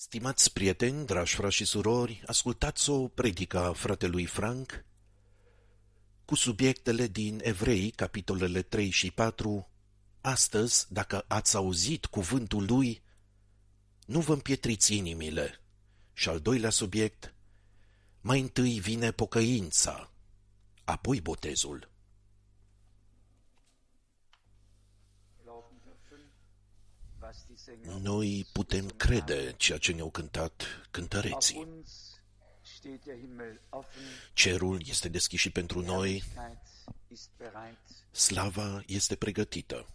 Stimați prieteni, dragi frați și surori, ascultați o predică a fratelui Frank cu subiectele din Evrei, capitolele 3 și 4. Astăzi, dacă ați auzit cuvântul lui, nu vă împietriți inimile. Și al doilea subiect, mai întâi vine pocăința, apoi botezul. Noi putem crede ceea ce ne-au cântat cântăreții. Cerul este deschis și pentru noi, slava este pregătită.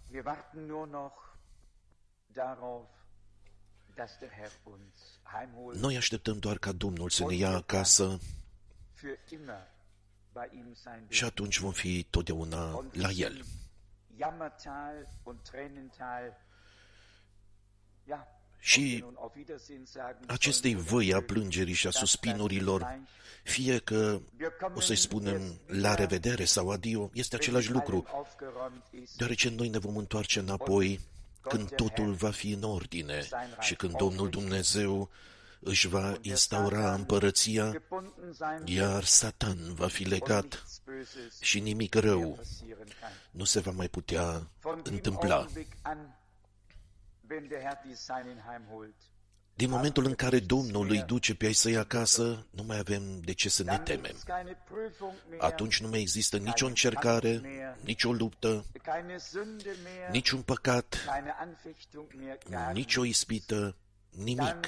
Noi așteptăm doar ca Domnul să ne ia acasă și atunci vom fi totdeauna la El. Și acestei văi a plângerii și a suspinurilor, fie că o să-i spunem la revedere sau adio, este același lucru, deoarece noi ne vom întoarce înapoi când totul va fi în ordine și când Domnul Dumnezeu își va instaura împărăția, iar Satan va fi legat și nimic rău nu se va mai putea întâmpla. Din momentul în care Domnul îi duce pe ai săi acasă, nu mai avem de ce să ne temem. Atunci nu mai există nicio încercare, nicio luptă, niciun păcat, nicio ispită, nimic.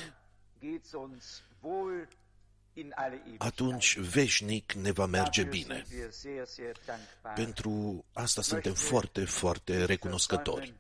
Atunci veșnic ne va merge bine. Pentru asta suntem foarte, foarte recunoscători.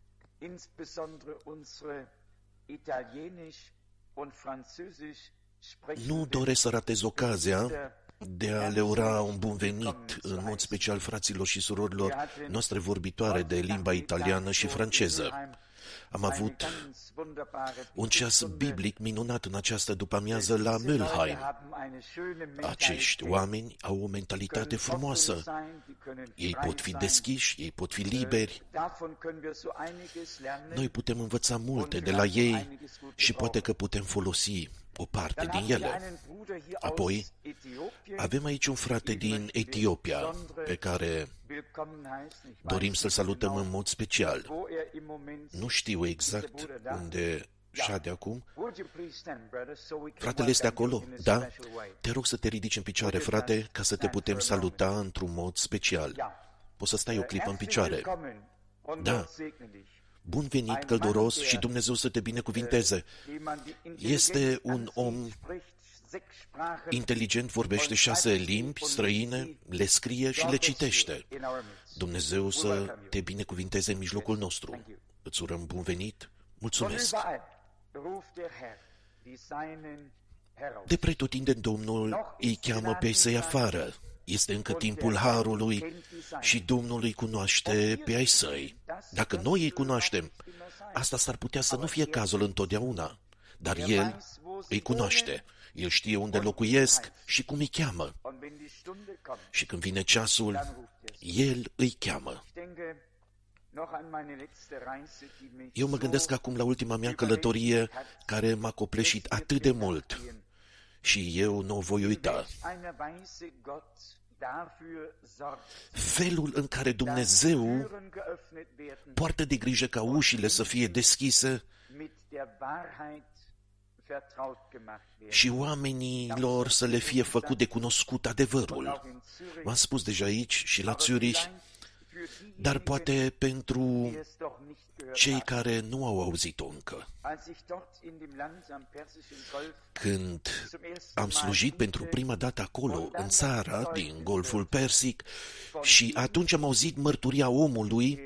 Nu doresc să ratez ocazia de a le ura un bun venit, în mod special fraților și surorilor noastre vorbitoare de limba italiană și franceză. Am avut un ceas biblic minunat în această după-amiază la Mülheim. Acești oameni au o mentalitate frumoasă. Ei pot fi deschiși, ei pot fi liberi. Noi putem învăța multe de la ei și poate că putem folosi o parte din ele. Apoi, avem aici un frate din Etiopia, pe care dorim să-l salutăm în mod special. Nu știu exact unde șade acum. Fratele este acolo? Da? Te rog să te ridici în picioare, frate, ca să te putem saluta într-un mod special. Poți să stai o clipă în picioare? Da. Bun venit, călduros, și Dumnezeu să te binecuvinteze. Este un om inteligent, vorbește 6 limbi străine, le scrie și le citește. Dumnezeu să te binecuvinteze în mijlocul nostru. Îți urăm bun venit. Mulțumesc. De pretutindeni Domnul îi cheamă pe ei să-i afară. Este încă timpul harului și Domnul îi cunoaște pe ai săi. Dacă noi îi cunoaștem, asta s-ar putea să nu fie cazul întotdeauna, dar El îi cunoaște. El știe unde locuiesc și cum îi cheamă. Și când vine ceasul, El îi cheamă. Eu mă gândesc acum la ultima mea călătorie care m-a copleșit atât de mult și eu nu o voi uita. Felul în care Dumnezeu poartă de grijă ca ușile să fie deschise și oamenilor să le fie făcut de cunoscut adevărul. V-am spus deja aici și la Zurich, dar poate pentru cei care nu au auzit-o încă. Când am slujit pentru prima dată acolo, în țara din Golful Persic, și atunci am auzit mărturia omului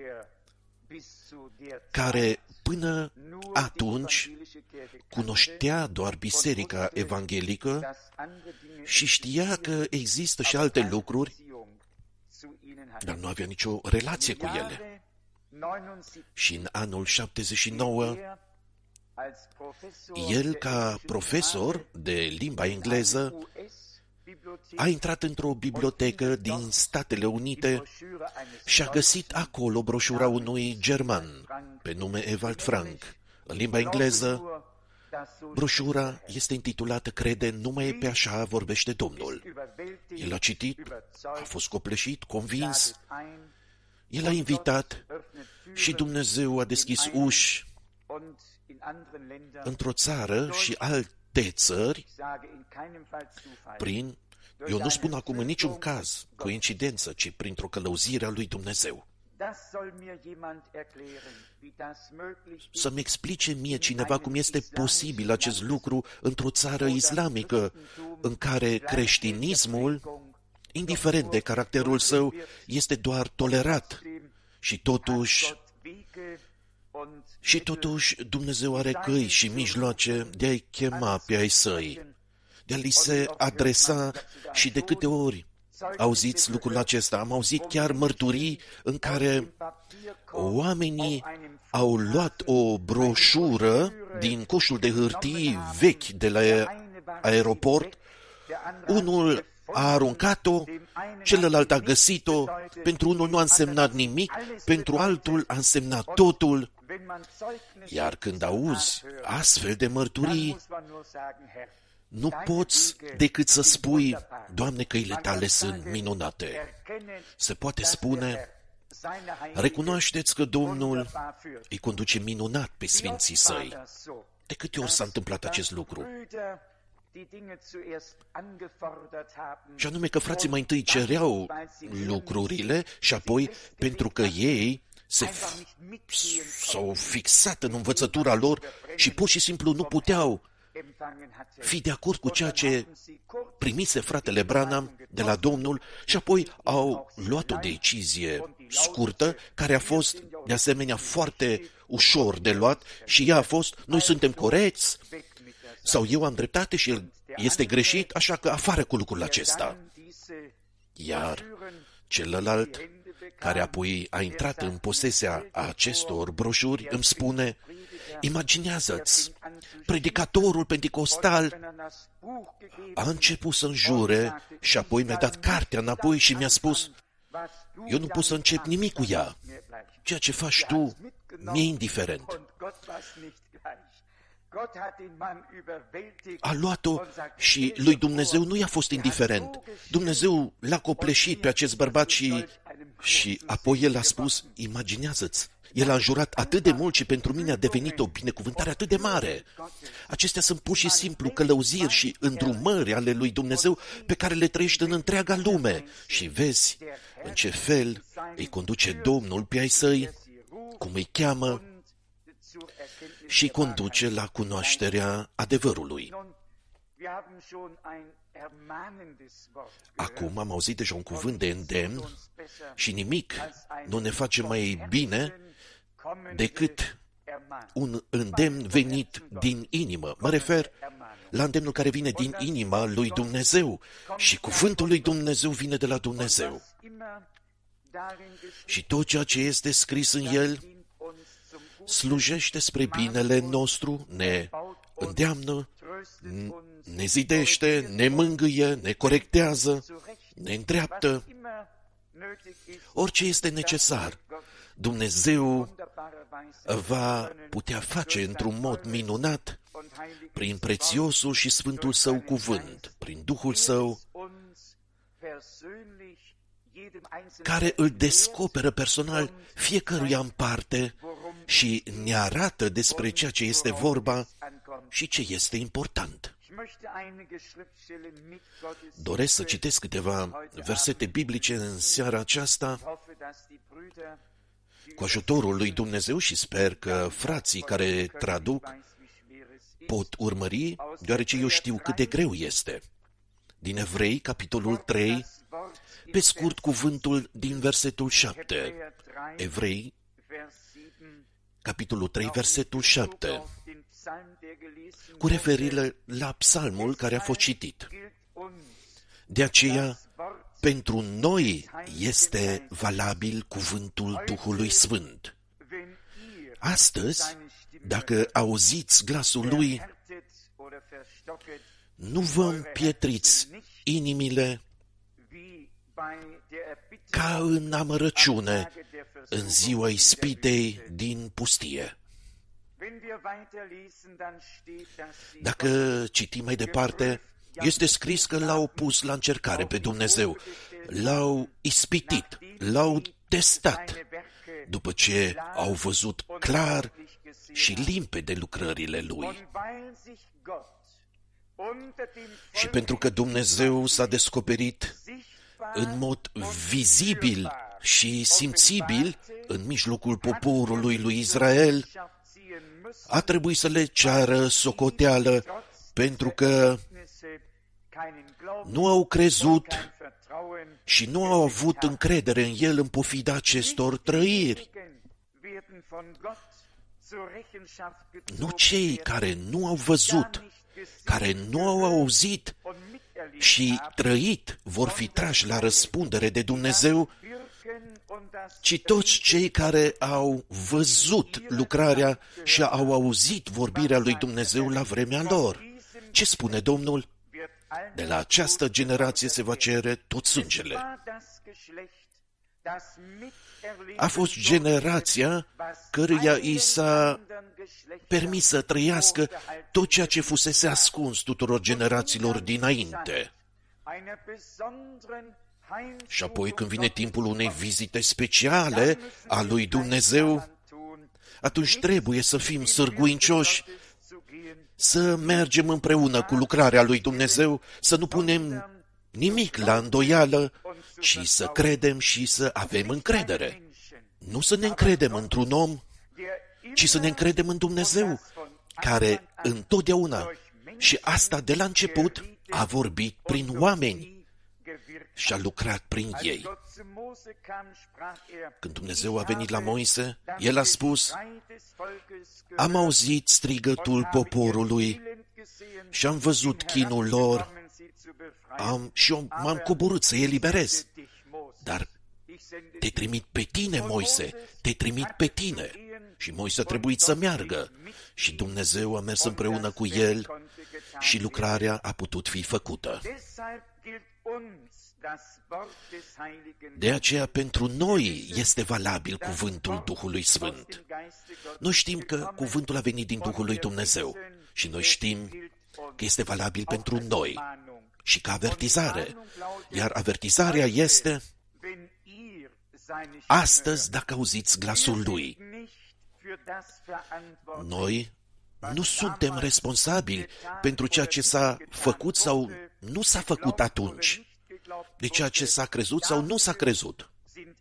care până atunci cunoștea doar biserica evanghelică și știa că există și alte lucruri, dar nu avea nicio relație cu ele. Și în anul 79, el, ca profesor de limba engleză, a intrat într-o bibliotecă din Statele Unite și a găsit acolo broșura unui german pe nume Ewald Frank, în limba engleză, Broșura este intitulată Crede numai pe așa vorbește Domnul. El a citit, a fost copleșit, convins, el a invitat și Dumnezeu a deschis uși într-o țară și alte țări prin, eu nu spun acum în niciun caz coincidență, ci printr-o călăuzire a lui Dumnezeu. Să-mi explice mie cineva cum este posibil acest lucru într-o țară islamică în care creștinismul, indiferent de caracterul său, este doar tolerat și totuși Dumnezeu are căi și mijloace de a-i chema pe ai săi, de a li se adresa. Și de câte ori auziți lucrul acesta? Am auzit chiar mărturii în care oamenii au luat o broșură din coșul de hârtii vechi de la aeroport, unul a aruncat-o, celălalt a găsit-o, pentru unul nu a însemnat nimic, pentru altul a însemnat totul. Iar când auzi astfel de mărturii, nu poți decât să spui, Doamne, căile tale sunt minunate. Se poate spune, recunoașteți că Domnul îi conduce minunat pe sfinții săi. De câte ori s-a întâmplat acest lucru? Și anume că frații mai întâi cereau lucrurile și apoi, pentru că ei s-au fixat în învățătura lor și pur și simplu nu puteau fi de acord cu ceea ce primise fratele Branham de la Domnul și apoi au luat o decizie scurtă, care a fost de asemenea foarte ușor de luat și ea a fost, noi suntem corecți sau eu am dreptate și el este greșit, așa că afară cu lucrul acesta. Iar celălalt, care apoi a intrat în posesia acestor broșuri, îmi spune, imaginează-ți, predicatorul penticostal a început să înjure și apoi mi-a dat cartea înapoi și mi-a spus, eu nu pot să încep nimic cu ea. Ceea ce faci tu mi-e indiferent. A luat-o și lui Dumnezeu nu i-a fost indiferent. Dumnezeu l-a copleșit pe acest bărbat și apoi el a spus, imaginează-ți, el a înjurat atât de mult și pentru mine a devenit o binecuvântare atât de mare. Acestea sunt pur și simplu călăuziri și îndrumări ale lui Dumnezeu pe care le trăiești în întreaga lume. Și vezi în ce fel îi conduce Domnul pe ai săi, cum îi cheamă și îi conduce la cunoașterea adevărului. Acum am auzit deja un cuvânt de îndemn și nimic nu ne face mai bine decât un îndemn venit din inimă. Mă refer la îndemnul care vine din inima lui Dumnezeu și cuvântul lui Dumnezeu vine de la Dumnezeu. Și tot ceea ce este scris în el slujește spre binele nostru, ne îndeamnă, ne zidește, ne mângâie, ne corectează, ne îndreaptă. Orice este necesar, Dumnezeu va putea face într-un mod minunat prin prețiosul și sfântul său cuvânt, prin Duhul său, care îl descoperă personal fiecăruia în parte și ne arată despre ceea ce este vorba și ce este important. Doresc să citesc câteva versete biblice în seara aceasta cu ajutorul lui Dumnezeu și sper că frații care traduc pot urmări, deoarece eu știu cât de greu este. Din Evrei, capitolul 3, pe scurt cuvântul din versetul 7. Evrei, capitolul 3, versetul 7. Cu referire la psalmul care a fost citit. De aceea, pentru noi este valabil cuvântul Duhului Sfânt. Astăzi, dacă auziți glasul lui, nu vă împietriți inimile ca în amărăciune în ziua ispitei din pustie. Dacă citim mai departe, este scris că l-au pus la încercare pe Dumnezeu, l-au ispitit, l-au testat, după ce au văzut clar și limpede lucrările Lui. Și pentru că Dumnezeu s-a descoperit în mod vizibil și simțibil în mijlocul poporului lui Israel, a trebuit să le ceară socoteală, pentru că nu au crezut și nu au avut încredere în El în pofida acestor trăiri. Nu cei care nu au văzut, care nu au auzit și trăit vor fi trași la răspundere de Dumnezeu, ci toți cei care au văzut lucrarea și au auzit vorbirea lui Dumnezeu la vremea lor. Ce spune Domnul? De la această generație se va cere tot sângele. A fost generația căruia i s-a permis să trăiască tot ceea ce fusese ascuns tuturor generațiilor dinainte. Și apoi, când vine timpul unei vizite speciale a lui Dumnezeu, atunci trebuie să fim sârguincioși, să mergem împreună cu lucrarea lui Dumnezeu, să nu punem nimic la îndoială, ci să credem și să avem încredere. Nu să ne încredem într-un om, ci să ne încredem în Dumnezeu, care întotdeauna, și asta de la început, a vorbit prin oameni și a lucrat prin ei. Când Dumnezeu a venit la Moise, El a spus: am auzit strigătul poporului și am văzut chinul lor, m-am coborât să-i eliberez. Dar te trimit pe tine, Moise, te trimit pe tine. Și Moise a trebuit să meargă. Și Dumnezeu a mers împreună cu el și lucrarea a putut fi făcută. De aceea, pentru noi este valabil cuvântul Duhului Sfânt. Noi știm că cuvântul a venit din Duhul lui Dumnezeu și noi știm că este valabil pentru noi și ca avertizare. Iar avertizarea este: astăzi, dacă auziți glasul Lui, noi nu suntem responsabili pentru ceea ce s-a făcut sau nu s-a făcut atunci, de ceea ce s-a crezut sau nu s-a crezut.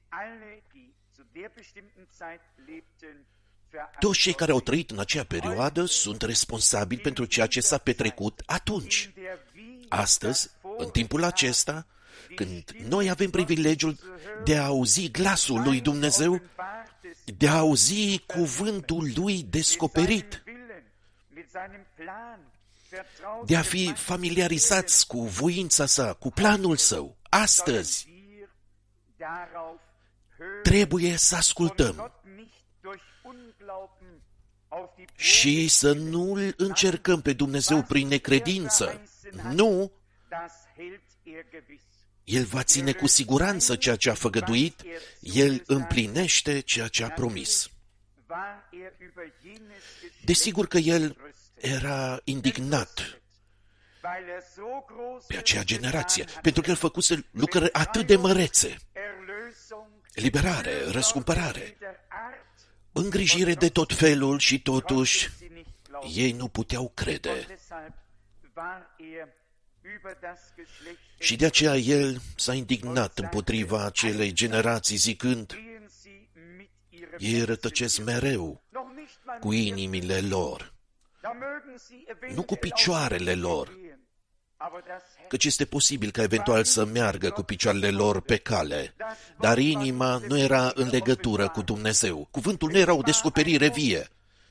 Toți cei care au trăit în acea perioadă sunt responsabili pentru ceea ce s-a petrecut atunci. Astăzi, în timpul acesta, când noi avem privilegiul de a auzi glasul lui Dumnezeu, de a auzi cuvântul lui descoperit, de a fi familiarizați cu voința sa, cu planul său, astăzi trebuie să ascultăm și să nu-L încercăm pe Dumnezeu prin necredință. Nu! El va ține cu siguranță ceea ce a făgăduit, El împlinește ceea ce a promis. Desigur că El era indignat pe acea generație, pentru că El făcuse lucrări atât de mărețe: eliberare, răscumpărare, îngrijire de tot felul, și totuși ei nu puteau crede. Și de aceea El s-a indignat împotriva acelei generații, zicând: ei rătăcesc mereu cu inimile lor, nu cu picioarele lor, căci este posibil ca eventual să meargă cu picioarele lor pe cale, dar inima nu era în legătură cu Dumnezeu. Cuvântul nu era o descoperire vie.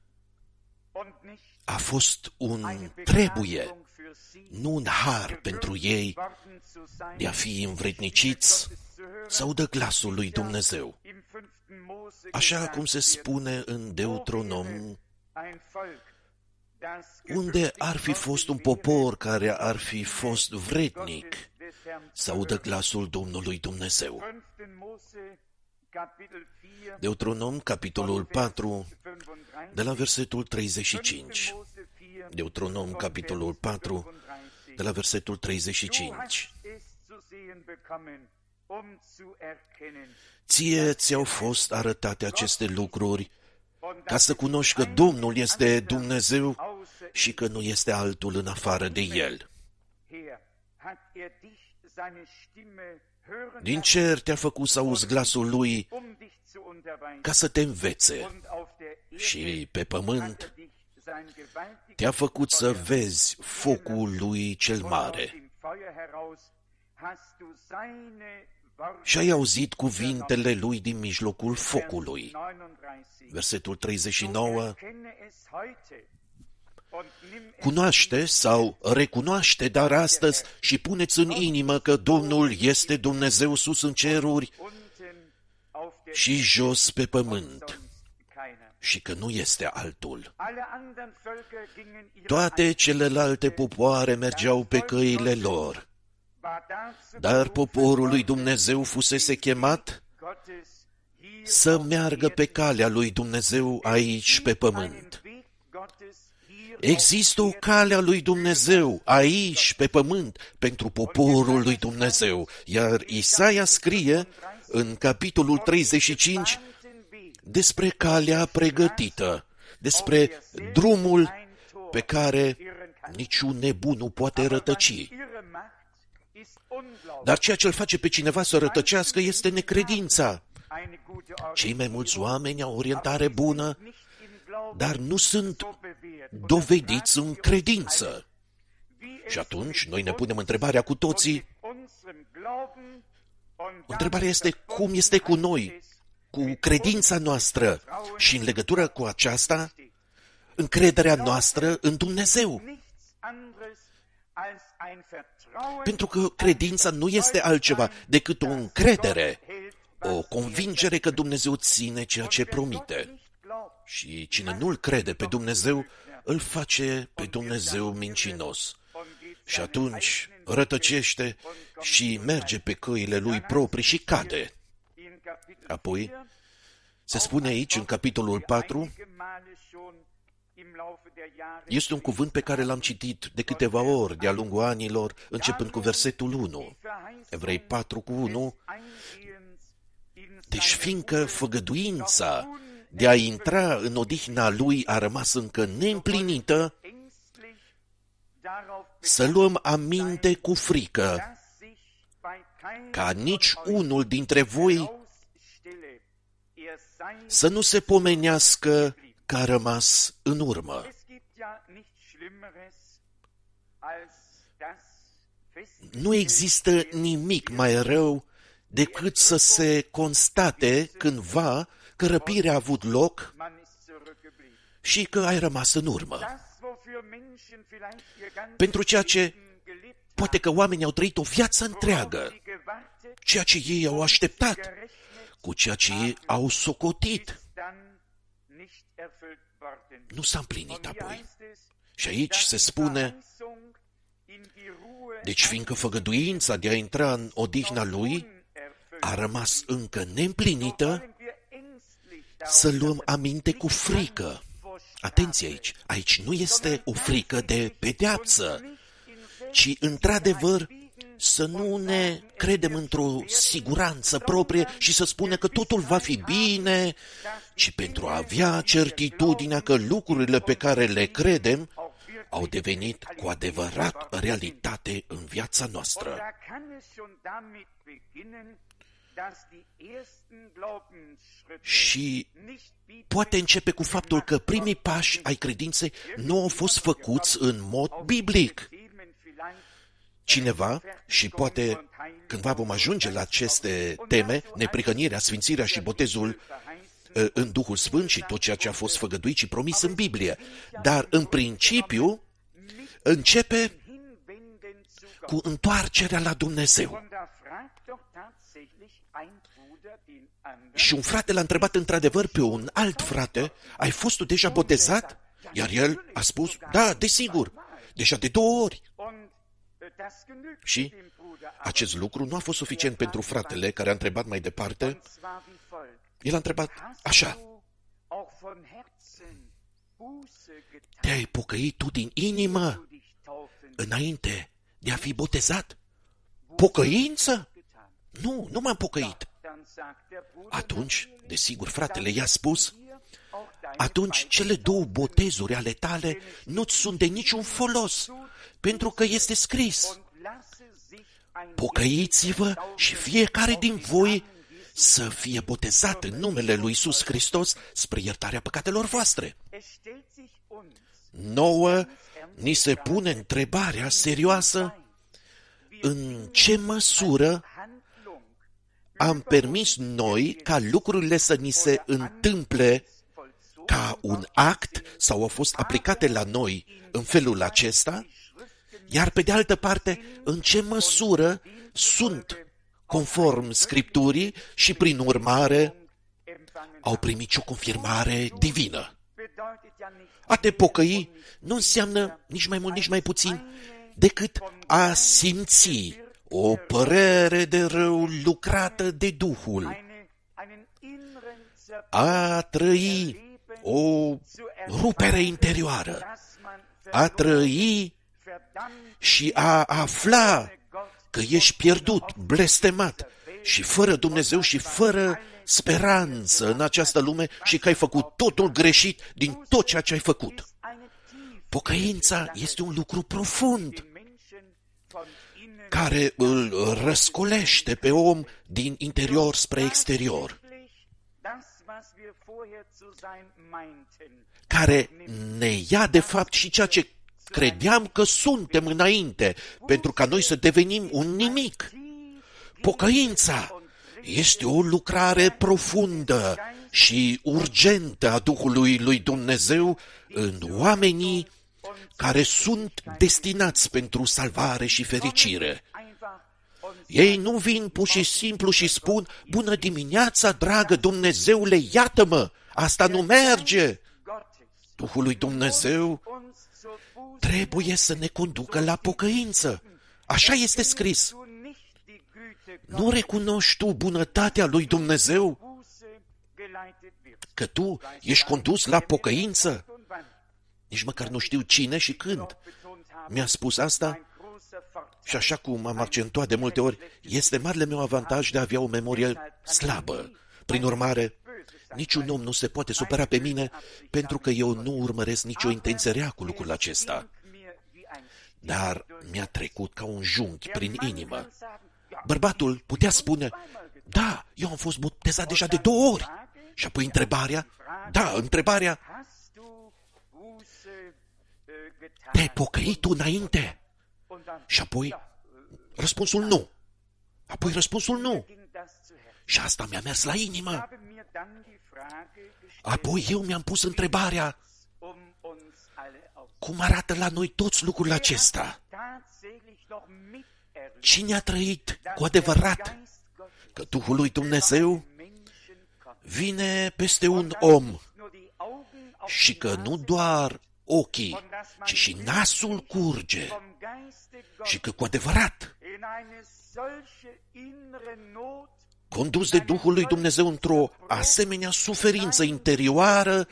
A fost un trebuie, nu un har pentru ei de a fi învredniciți să audă glasul lui Dumnezeu. Așa cum se spune în Deuteronom, unde ar fi fost un popor care ar fi fost vrednic să audă glasul Domnului Dumnezeu. Deuteronom, capitolul 4, de la versetul 35. Deuteronom, capitolul 4, de la versetul 35. Ție ți-au fost arătate aceste lucruri ca să cunoști că Domnul este Dumnezeu și că nu este altul în afară de El. Din cer te-a făcut să auzi glasul Lui ca să te învețe și pe pământ te-a făcut să vezi focul Lui cel mare. Și ai auzit cuvintele Lui din mijlocul focului. Versetul 39. Cunoaște sau recunoaște dar astăzi și puneți în inimă că Domnul este Dumnezeu sus în ceruri și jos pe pământ și că nu este altul. Toate celelalte popoare mergeau pe căile lor, dar poporul lui Dumnezeu fusese chemat să meargă pe calea lui Dumnezeu aici pe pământ. Există o cale a lui Dumnezeu aici pe pământ pentru poporul lui Dumnezeu, iar Isaia scrie în capitolul 35 despre calea pregătită, despre drumul pe care niciun nebun nu poate rătăci. Dar ceea ce îl face pe cineva să rătăcească este necredința. Cei mai mulți oameni au orientare bună, dar nu sunt dovediți în credință. Și atunci noi ne punem întrebarea cu toții. Întrebarea este cum este cu noi, cu credința noastră și în legătură cu aceasta, încrederea noastră în Dumnezeu. Pentru că credința nu este altceva decât o încredere, o convingere că Dumnezeu ține ceea ce promite. Și cine nu-L crede pe Dumnezeu, îl face pe Dumnezeu mincinos. Și atunci rătăcește și merge pe căile lui proprii și cade. Apoi, se spune aici, în capitolul 4, este un cuvânt pe care l-am citit de câteva ori de-a lungul anilor, începând cu versetul 1. Evrei 4:1. Deci, fiindcă făgăduința de a intra în odihna Lui a rămas încă neîmplinită, să luăm aminte cu frică, ca nici unul dintre voi să nu se pomenească că a rămas în urmă. Nu există nimic mai rău decât să se constate cândva că răpirea a avut loc și că ai rămas în urmă. Pentru ceea ce poate că oamenii au trăit o viață întreagă, ceea ce ei au așteptat, cu ceea ce ei au socotit, nu s-a împlinit apoi. Și aici se spune, deci fiindcă făgăduința de a intra în odihna Lui a rămas încă neîmplinită, să luăm aminte cu frică. Atenție aici, aici nu este o frică de pedeapsă, ci într-adevăr să nu ne credem într-o siguranță proprie și să spunem că totul va fi bine, ci pentru a avea certitudinea că lucrurile pe care le credem au devenit cu adevărat realitate în viața noastră. Și poate începe cu faptul că primii pași ai credinței nu au fost făcuți în mod biblic. Cineva, și poate cândva vom ajunge la aceste teme, neprihănirea, sfințirea și botezul în Duhul Sfânt și tot ceea ce a fost făgăduit și promis în Biblie. Dar în principiu începe cu întoarcerea la Dumnezeu. Și un frate l-a întrebat într-adevăr pe un alt frate, ai fost tu deja botezat? Iar el a spus, da, desigur, deja de 2 ori. Și acest lucru nu a fost suficient pentru fratele care a întrebat mai departe. El a întrebat așa: te-ai pocăit tu din inimă înainte de a fi botezat? Pocăință? Nu m-am pocăit. Atunci, desigur, fratele i-a spus: atunci cele două botezuri ale tale nu-ți sunt de niciun folos, pentru că este scris: pocăiți-vă și fiecare din voi să fie botezat în numele lui Iisus Hristos spre iertarea păcatelor voastre. Nouă ni se pune întrebarea serioasă: în ce măsură am permis noi ca lucrurile să ni se întâmple ca un act sau au fost aplicate la noi în felul acesta, iar pe de altă parte, în ce măsură sunt conform Scripturii și prin urmare au primit și o confirmare divină. A te pocăi nu înseamnă nici mai mult, nici mai puțin decât a simți o părere de rău lucrată de Duhul, a trăi o rupere interioară, a trăi și a afla că ești pierdut, blestemat și fără Dumnezeu și fără speranță în această lume și că ai făcut totul greșit din tot ceea ce ai făcut. Pocăința este un lucru profund care îl răscolește pe om din interior spre exterior, care ne ia de fapt și ceea ce credeam că suntem înainte, pentru ca noi să devenim un nimic. Pocăința este o lucrare profundă și urgentă a Duhului lui Dumnezeu în oamenii care sunt destinați pentru salvare și fericire. Ei nu vin pur și simplu și spun: bună dimineața, dragă Dumnezeule, iată-mă, asta nu merge. Duhul lui Dumnezeu trebuie să ne conducă la pocăință. Așa este scris. Nu recunoști tu bunătatea lui Dumnezeu? Că tu ești condus la pocăință? Nici măcar nu știu cine și când mi-a spus asta. Și așa cum am accentuat de multe ori, este marele meu avantaj de a avea o memorie slabă. Prin urmare, niciun om nu se poate supăra pe mine pentru că eu nu urmăresc nicio intenție rea cu lucrul acesta. Dar mi-a trecut ca un junghi prin inimă. Bărbatul putea spune: da, eu am fost botezat deja de 2 ori. Și apoi întrebarea: te-ai pocăit tu înainte? Și apoi răspunsul nu. Apoi răspunsul nu. Și asta mi-a mers la inimă. Apoi eu mi-am pus întrebarea: cum arată la noi toți lucrurile acesta? Cine a trăit cu adevărat că Duhul lui Dumnezeu vine peste un om și că nu doar ochii, ci și nasul curge și că cu adevărat, condus de Duhul lui Dumnezeu într-o asemenea suferință interioară,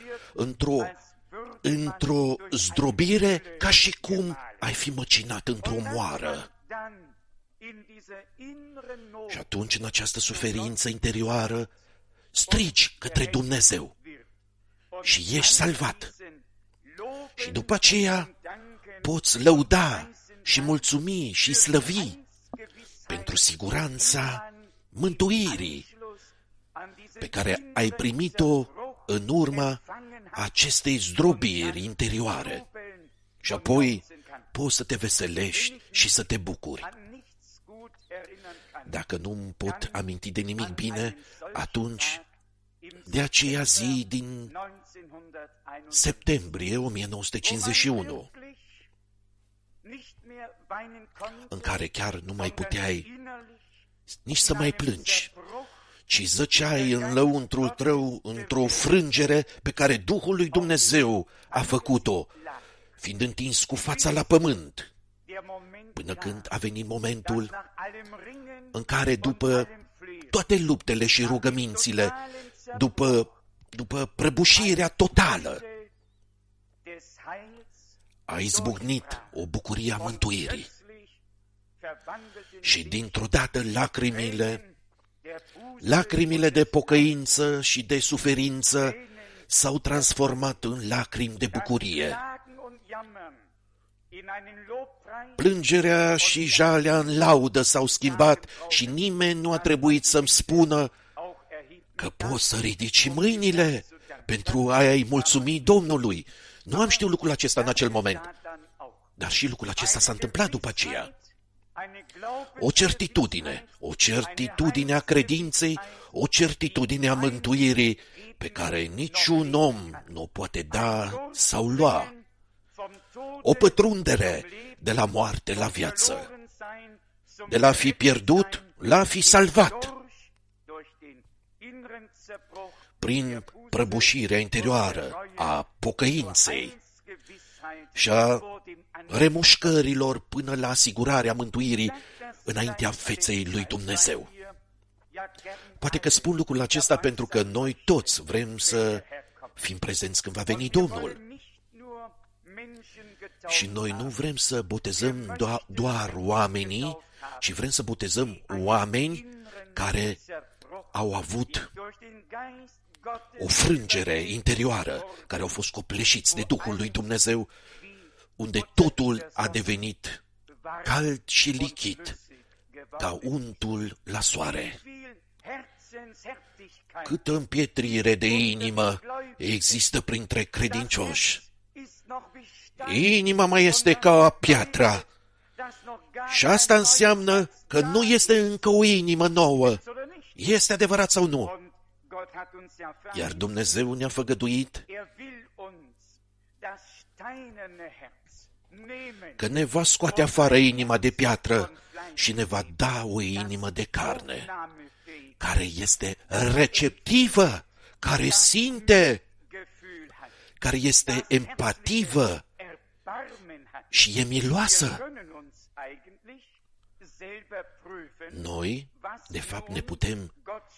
într-o zdrobire, ca și cum ai fi măcinat într-o moară. Și atunci, în această suferință interioară, strigi către Dumnezeu și ești salvat. Și după aceea poți lăuda și mulțumi și slăvi pentru siguranța mântuirii pe care ai primit-o în urma acestei zdrobiri interioare. Și apoi poți să te veselești și să te bucuri. Dacă nu-mi pot aminti de nimic bine, atunci de aceea zi din septembrie 1951, în care chiar nu mai puteai nici să mai plângi, ci zăceai în lăuntrul tău într-o frângere pe care Duhul lui Dumnezeu a făcut-o, fiind întins cu fața la pământ. până când a venit momentul în care, după toate luptele și rugămințile, după prăbușirea totală, a izbucnit o bucurie a mântuirii. Și dintr-o dată lacrimile de pocăință și de suferință s-au transformat în lacrimi de bucurie. Plângerea și jalea în laudă s-au schimbat și nimeni nu a trebuit să-mi spună că poți să ridici mâinile pentru a-i mulțumi Domnului. Nu am știut lucrul acesta în acel moment, dar și lucrul acesta s-a întâmplat după aceea. O certitudine a credinței, o certitudine a mântuirii pe care niciun om nu o poate da sau lua. O pătrundere de la moarte la viață, de la a fi pierdut la a fi salvat. Prin prăbușirea interioară a pocăinței și a remușcărilor până la asigurarea mântuirii înaintea feței lui Dumnezeu. Poate că spun lucrul acesta pentru că noi toți vrem să fim prezenți când va veni Domnul. Și noi nu vrem să botezăm doar oamenii, ci vrem să botezăm oameni care au avut o frângere interioară, care au fost copleșiți de Duhul lui Dumnezeu, unde totul a devenit cald și lichid, ca untul la soare. Câtă împietrire de inimă există printre credincioși. Inima mai este ca piatra. Și asta înseamnă că nu este încă o inimă nouă. Este adevărat sau nu? Iar Dumnezeu ne-a făgăduit că ne va scoate afară inima de piatră și ne va da o inimă de carne, care este receptivă, care simte, care este empativă și e miloasă. Noi, de fapt, ne putem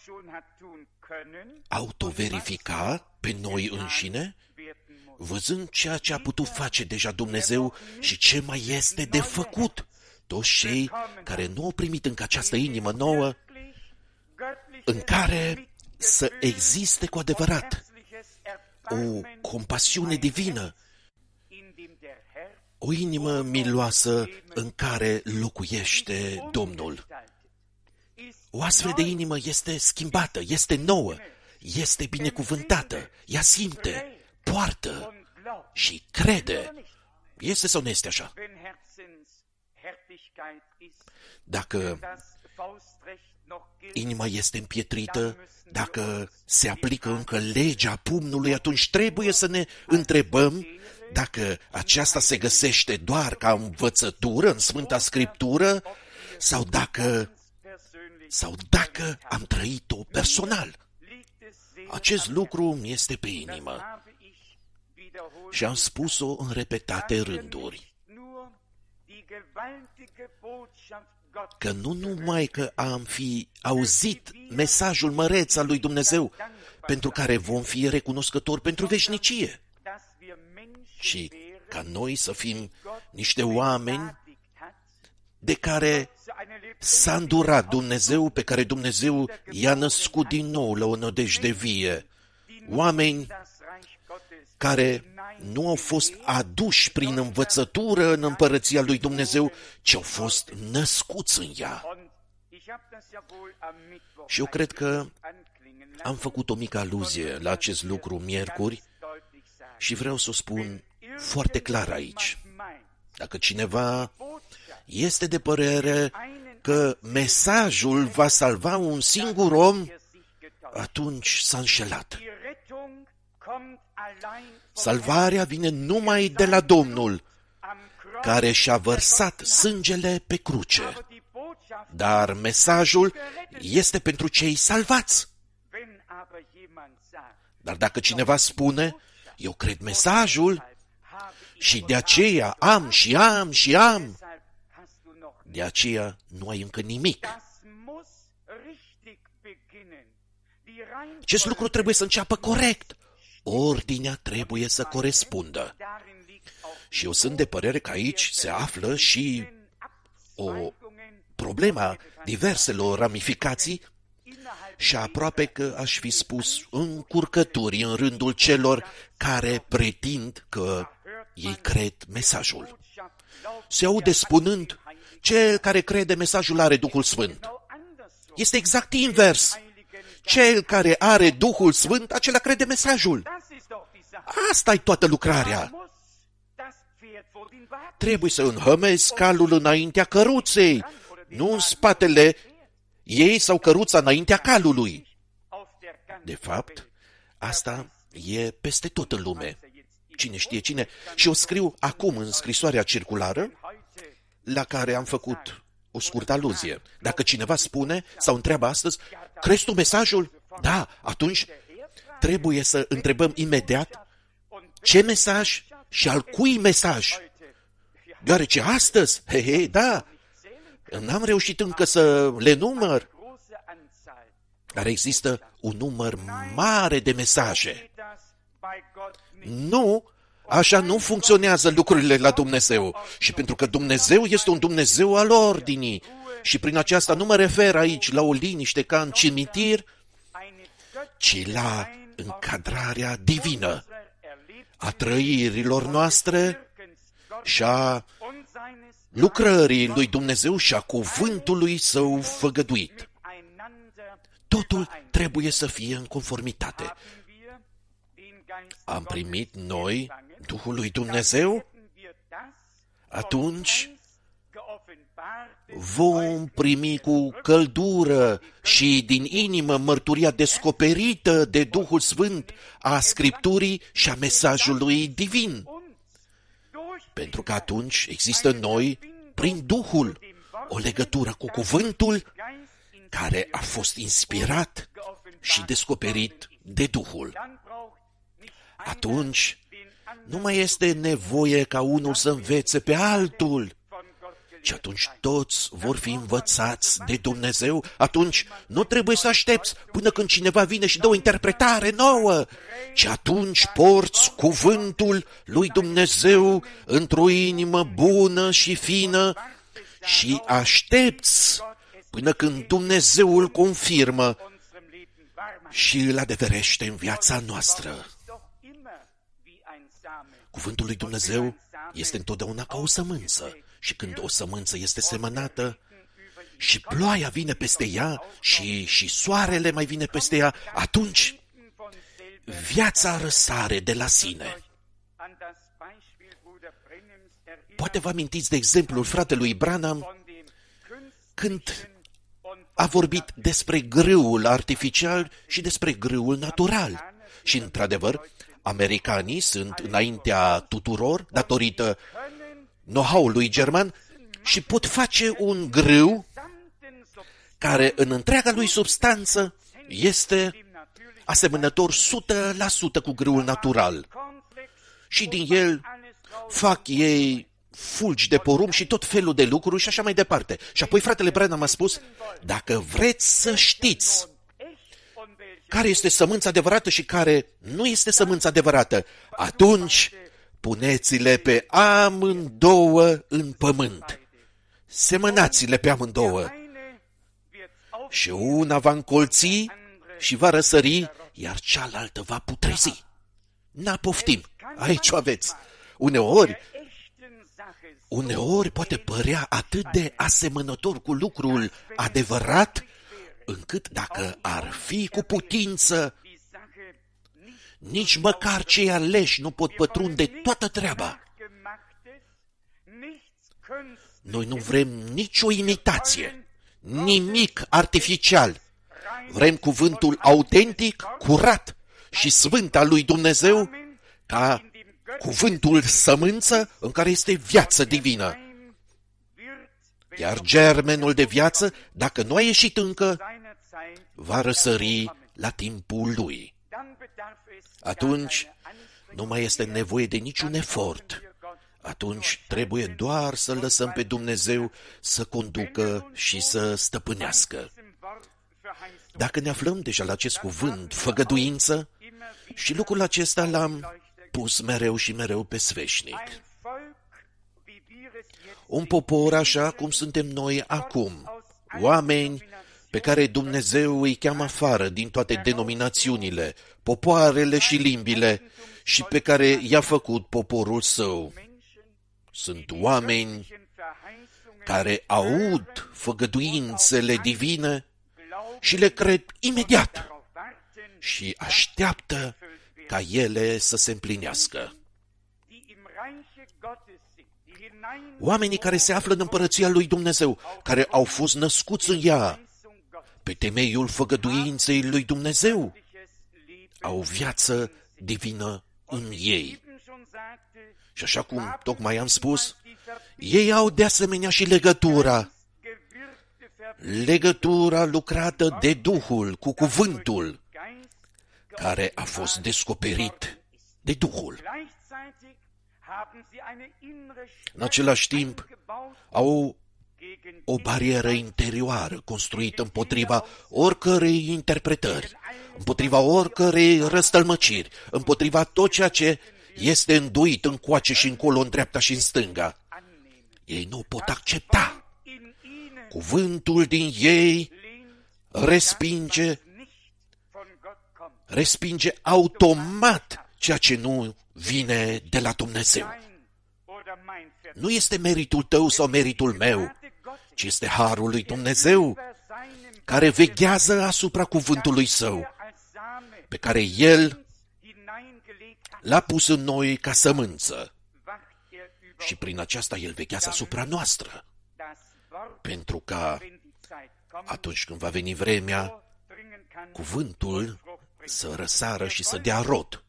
autoverifica pe noi înșine, văzând ceea ce a putut face deja Dumnezeu și ce mai este de făcut. Toți cei care nu au primit încă această inimă nouă, în care să existe cu adevărat o compasiune divină, o inimă miloasă în care locuiește Domnul. O astfel de inimă este schimbată, este nouă, este binecuvântată, ea simte, poartă și crede. Este sau nu este așa? Dacă inima este împietrită, dacă se aplică încă legea pumnului, atunci trebuie să ne întrebăm dacă aceasta se găsește doar ca învățătură în Sfânta Scriptură sau dacă am trăit-o personal. Acest lucru este pe inimă și am spus-o în repetate rânduri, că nu numai că am fi auzit mesajul măreț al lui Dumnezeu, pentru care vom fi recunoscători pentru veșnicie, și ca noi să fim niște oameni de care s-a îndurat Dumnezeu, pe care Dumnezeu i-a născut din nou la o nădejde vie. Oameni care nu au fost aduși prin învățătură în împărăția lui Dumnezeu, ci au fost născuți în ea. Și eu cred că am făcut o mică aluzie la acest lucru miercuri și vreau să o spun foarte clar aici. Dacă cineva este de părere că mesajul va salva un singur om, atunci s-a înșelat. Salvarea vine numai de la Domnul, care și-a vărsat sângele pe cruce. Dar mesajul este pentru cei salvați. Dar dacă cineva spune, eu cred mesajul și de aceea am, De aceea nu ai încă nimic. Acest lucru trebuie să înceapă corect. Ordinea trebuie să corespundă. Și eu sunt de părere că aici se află și o problemă a diverselor ramificații și aproape că aș fi spus încurcături în rândul celor care pretind că ei cred mesajul. Se aude spunând, cel care crede mesajul are Duhul Sfânt. Este exact invers. Cel care are Duhul Sfânt, acela crede mesajul. Asta-i toată lucrarea. Trebuie să înhămezi calul înaintea căruței, nu în spatele ei sau căruța înaintea calului. De fapt, asta e peste tot în lume. Cine știe cine. Și o scriu acum în scrisoarea circulară, la care am făcut o scurtă aluzie. Dacă cineva spune sau întreabă astăzi, crezi tu mesajul? Da, atunci trebuie să întrebăm imediat ce mesaj și al cui mesaj. Deoarece astăzi, da, n-am reușit încă să le număr, dar există un număr mare de mesaje. Nu, așa nu funcționează lucrurile la Dumnezeu. Și pentru că Dumnezeu este un Dumnezeu al ordinii, și prin aceasta nu mă refer aici la o liniște ca în cimitir, ci la încadrarea divină a trăirilor noastre și a lucrării lui Dumnezeu și a cuvântului său făgăduit. Totul trebuie să fie în conformitate. Am primit noi Duhul lui Dumnezeu? Atunci vom primi cu căldură și din inimă mărturia descoperită de Duhul Sfânt a Scripturii și a mesajului divin. Pentru că atunci există în noi, prin Duhul, o legătură cu cuvântul care a fost inspirat și descoperit de Duhul. Atunci nu mai este nevoie ca unul să învețe pe altul, ci atunci toți vor fi învățați de Dumnezeu. Atunci nu trebuie să aștepți până când cineva vine și dă o interpretare nouă, ci atunci porți cuvântul lui Dumnezeu într-o inimă bună și fină și aștepți până când Dumnezeu îl confirmă și îl adeverește în viața noastră. Cuvântul lui Dumnezeu este întotdeauna ca o sămânță și când o sămânță este semănată și ploaia vine peste ea și soarele mai vine peste ea, atunci viața răsare de la sine. Poate vă amintiți de exemplul fratelui Branham când a vorbit despre grâul artificial și despre grâul natural. Și, într-adevăr, americanii sunt înaintea tuturor, datorită know-how-ului german, și pot face un grâu care, în întreaga lui substanță, este asemănător 100% cu grâul natural. Și din el fac ei fulgi de porumb și tot felul de lucruri și așa mai departe. Și apoi fratele Branham a spus, dacă vreți să știți care este sămânța adevărată și care nu este sămânța adevărată, atunci puneți-le pe amândouă în pământ. Semănați-le pe amândouă. Și una va încolți și va răsări, iar cealaltă va putrezi. N-poftim. Aici o aveți. Uneori poate părea atât de asemănător cu lucrul adevărat, încât dacă ar fi cu putință, nici măcar cei aleși nu pot pătrunde toată treaba. Noi nu vrem nicio imitație, nimic artificial. Vrem cuvântul autentic, curat și sfânt al lui Dumnezeu, ca cuvântul sămânță în care este viață divină. Iar germenul de viață, dacă nu a ieșit încă, va răsări la timpul lui. Atunci nu mai este nevoie de niciun efort. atunci trebuie doar să lăsăm pe Dumnezeu să conducă și să stăpânească. Dacă ne aflăm deja la acest cuvânt, făgăduință, și lucrul acesta l-am pus mereu și mereu pe sfeșnic. Un popor așa cum suntem noi acum, oameni pe care Dumnezeu îi cheamă afară din toate denominațiunile, popoarele și limbile și pe care i-a făcut poporul său. Sunt oameni care aud făgăduințele divine și le cred imediat și așteaptă ca ele să se împlinească. Oamenii care se află în împărăția lui Dumnezeu, care au fost născuți în ea, pe temeiul făgăduinței lui Dumnezeu, au viață divină în ei. Și așa cum tocmai am spus, ei au de asemenea și legătura lucrată de Duhul cu cuvântul, care a fost descoperit de Duhul. În același timp, au o barieră interioară construită împotriva oricărei interpretări, împotriva oricărei răstălmăciri, împotriva tot ceea ce este înduit încoace și încolo, în dreapta și în stânga. Ei nu pot accepta. Cuvântul din ei respinge automat ceea ce nu vine de la Dumnezeu. Nu este meritul tău sau meritul meu, ci este harul lui Dumnezeu, care veghează asupra cuvântului său, pe care El l-a pus în noi ca sămânță. Și prin aceasta El veghează asupra noastră, pentru ca atunci când va veni vremea, cuvântul să răsară și să dea rod.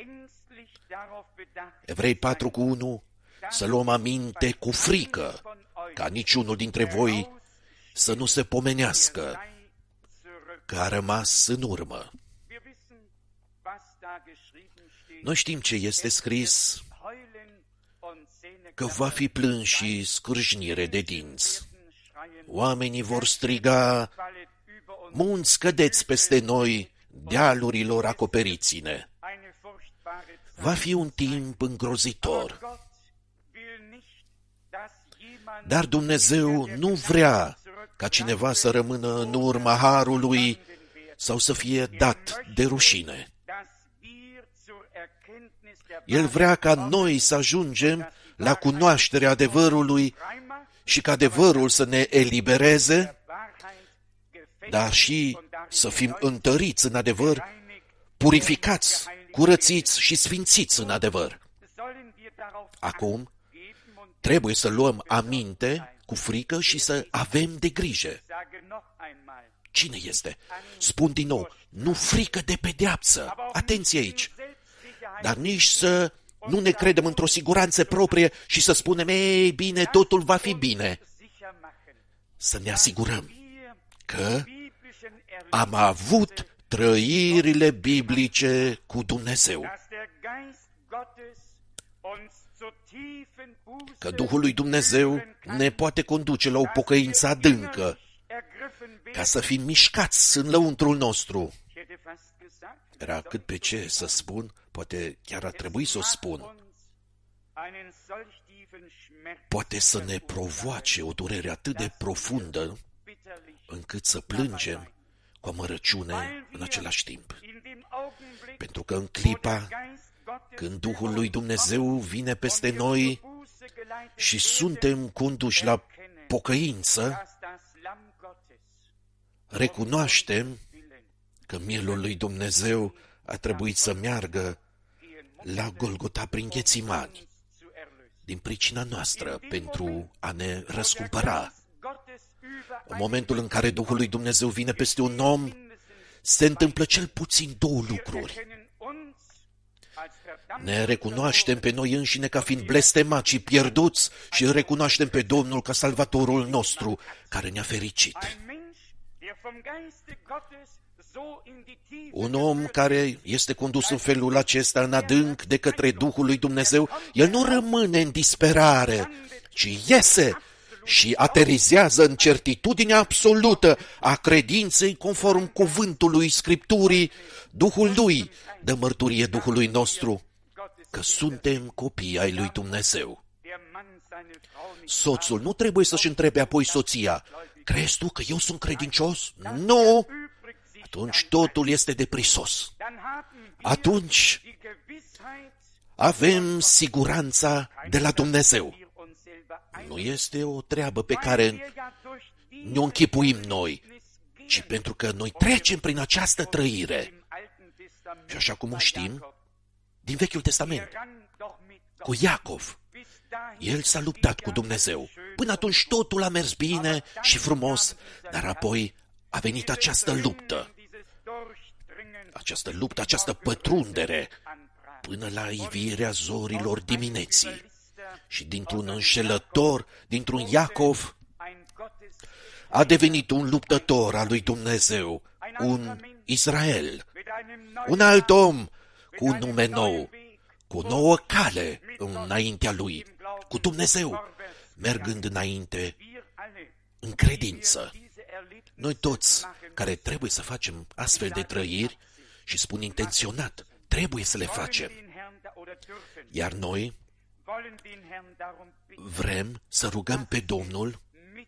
Evrei 4:1, să luăm aminte cu frică, ca niciunul dintre voi să nu se pomenească, că a rămas în urmă. Noi știm ce este scris, că va fi plâns și scrâșnire de dinți. Oamenii vor striga, munți cădeți peste noi, dealurilor acoperiți-ne. Va fi un timp îngrozitor. Dar Dumnezeu nu vrea ca cineva să rămână în urma harului sau să fie dat de rușine. El vrea ca noi să ajungem la cunoașterea adevărului și ca adevărul să ne elibereze, dar și să fim întăriți în adevăr, purificați, curățiți și sfințiți în adevăr. Acum, trebuie să luăm aminte cu frică și să avem de grijă. Cine este? Spun din nou, nu frică de pedeapsă. Atenție aici! Dar nici să nu ne credem într-o siguranță proprie și să spunem, ei, bine, totul va fi bine. Să ne asigurăm că am avut trăirile biblice cu Dumnezeu. Că Duhul lui Dumnezeu ne poate conduce la o pocăință adâncă, ca să fim mișcați în lăuntrul nostru. Era cât pe ce să spun, poate chiar ar trebui să o spun. Poate să ne provoace o durere atât de profundă, încât să plângem cu amărăciune în același timp. Pentru că în clipa când Duhul lui Dumnezeu vine peste noi și suntem conduși la pocăință, recunoaștem că mielul lui Dumnezeu a trebuit să meargă la Golgota prin Ghețimani, din pricina noastră, pentru a ne răscumpăra. În momentul în care Duhul lui Dumnezeu vine peste un om, se întâmplă cel puțin două lucruri. Ne recunoaștem pe noi înșine ca fiind blestemați și pierduți și îl recunoaștem pe Domnul ca Salvatorul nostru, care ne-a fericit. Un om care este condus în felul acesta în adânc de către Duhul lui Dumnezeu, el nu rămâne în disperare, ci iese și aterizează în certitudinea absolută a credinței conform cuvântului Scripturii. Duhul lui dă mărturie Duhului nostru că suntem copii ai lui Dumnezeu. Soțul nu trebuie să-și întrebe apoi soția: crezi tu că eu sunt credincios? Nu! Atunci totul este deprisos. Atunci avem siguranța de la Dumnezeu. Nu este o treabă pe care ne-o închipuim noi, ci pentru că noi trecem prin această trăire. Și așa cum o știm din Vechiul Testament, cu Iacov, el s-a luptat cu Dumnezeu. Până atunci totul a mers bine și frumos, dar apoi a venit această luptă, această pătrundere, până la ivirea zorilor dimineții. Și dintr-un înșelător, dintr-un Iacov, a devenit un luptător al lui Dumnezeu, un Israel, un alt om cu un nume nou, cu o nouă cale înaintea lui, cu Dumnezeu, mergând înainte în credință. Noi toți care trebuie să facem astfel de trăiri, și spun intenționat, trebuie să le facem. Iar noi vrem să rugăm pe Domnul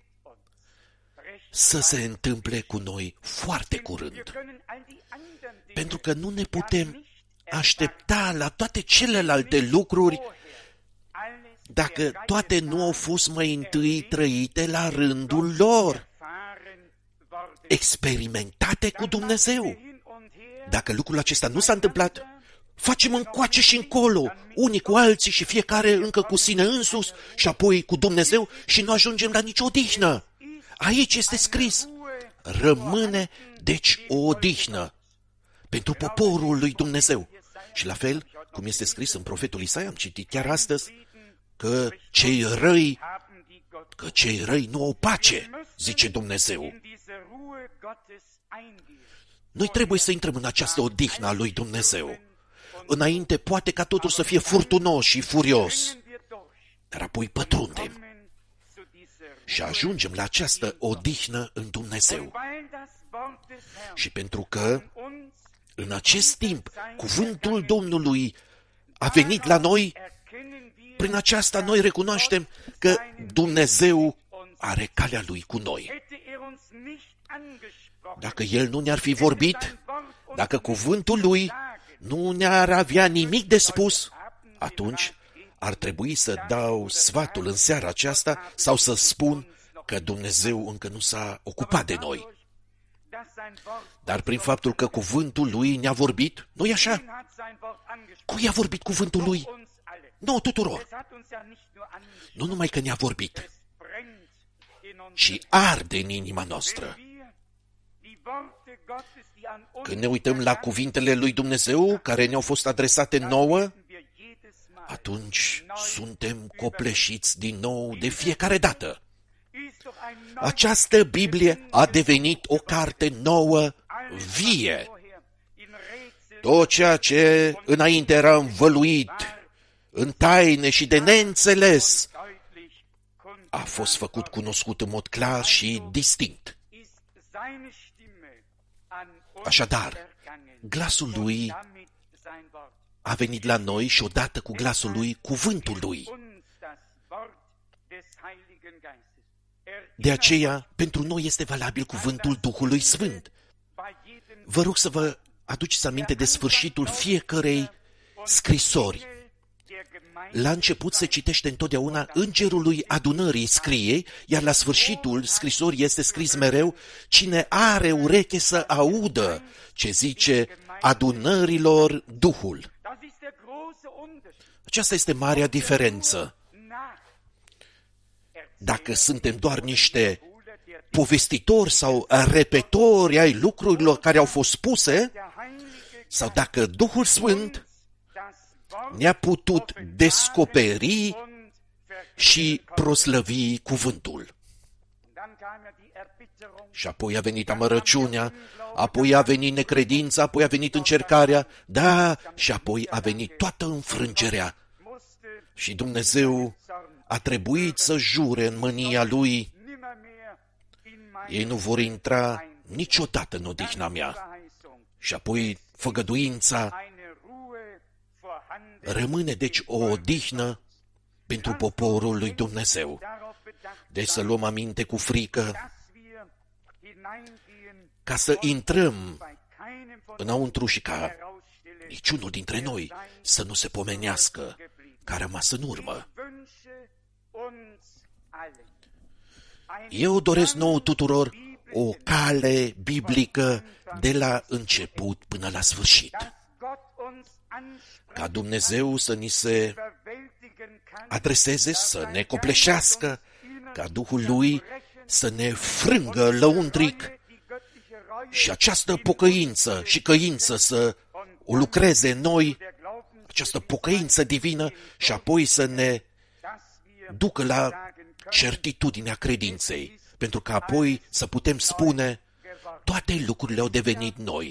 să se întâmple cu noi foarte curând. Pentru că nu ne putem aștepta la toate celelalte lucruri dacă toate nu au fost mai întâi trăite la rândul lor, experimentate cu Dumnezeu. Dacă lucrul acesta nu s-a întâmplat, facem încoace și încolo, unii cu alții și fiecare încă cu sine însus și apoi cu Dumnezeu și nu ajungem la nicio odihnă. Aici este scris: rămâne deci o odihnă pentru poporul lui Dumnezeu. Și la fel, cum este scris în profetul Isaia, am citit chiar astăzi, că cei răi nu au pace, zice Dumnezeu. Noi trebuie să intrăm în această odihnă a lui Dumnezeu. Înainte poate ca totul să fie furtunos și furios, dar apoi pătrundem și ajungem la această odihnă în Dumnezeu. Și pentru că în acest timp cuvântul Domnului a venit la noi, prin aceasta noi recunoaștem că Dumnezeu are calea Lui cu noi. Dacă El nu ne-ar fi vorbit, dacă cuvântul Lui nu ne-ar avea nimic de spus, atunci ar trebui să dau sfatul în seara aceasta sau să spun că Dumnezeu încă nu s-a ocupat de noi. Dar prin faptul că cuvântul Lui ne-a vorbit, nu-i așa? Cui a vorbit cuvântul Lui? Nu, tuturor. Nu numai că ne-a vorbit, ci arde în inima noastră. Când ne uităm la cuvintele lui Dumnezeu care ne-au fost adresate nouă, atunci suntem copleșiți din nou de fiecare dată. Această Biblie a devenit o carte nouă, vie. Tot ceea ce înainte era învăluit în taine și de neînțeles a fost făcut cunoscut în mod clar și distinct. Așadar, glasul Lui a venit la noi și odată cu glasul Lui, cuvântul Lui. De aceea, pentru noi este valabil cuvântul Duhului Sfânt. Vă rog să vă aduceți aminte de sfârșitul fiecărei scrisori. La început se citește întotdeauna îngerul lui adunării scrie, iar la sfârșitul scrisorii este scris mereu: cine are ureche să audă ce zice adunărilor Duhul. Aceasta este marea diferență. Dacă suntem doar niște povestitori sau repetori ai lucrurilor care au fost spuse, sau dacă Duhul Sfânt ne-a putut descoperi și proslăvi cuvântul. Și apoi a venit amărăciunea, apoi a venit necredința, apoi a venit încercarea, da, și apoi a venit toată înfrângerea. Și Dumnezeu a trebuit să jure în mânia Lui: ei nu vor intra niciodată în odihna mea. Și apoi făgăduința: rămâne deci o odihnă pentru poporul lui Dumnezeu. Deci să luăm aminte cu frică ca să intrăm înăuntru și ca niciunul dintre noi să nu se pomenească că a rămas în urmă. Eu doresc nouă tuturor o cale biblică de la început până la sfârșit. Ca Dumnezeu să ni se adreseze, să ne copleșească, ca Duhul Lui să ne frângă lăuntric și această pocăință și căință să o lucreze în noi, această pocăință divină, și apoi să ne ducă la certitudinea credinței, pentru că apoi să putem spune: toate lucrurile au devenit noi.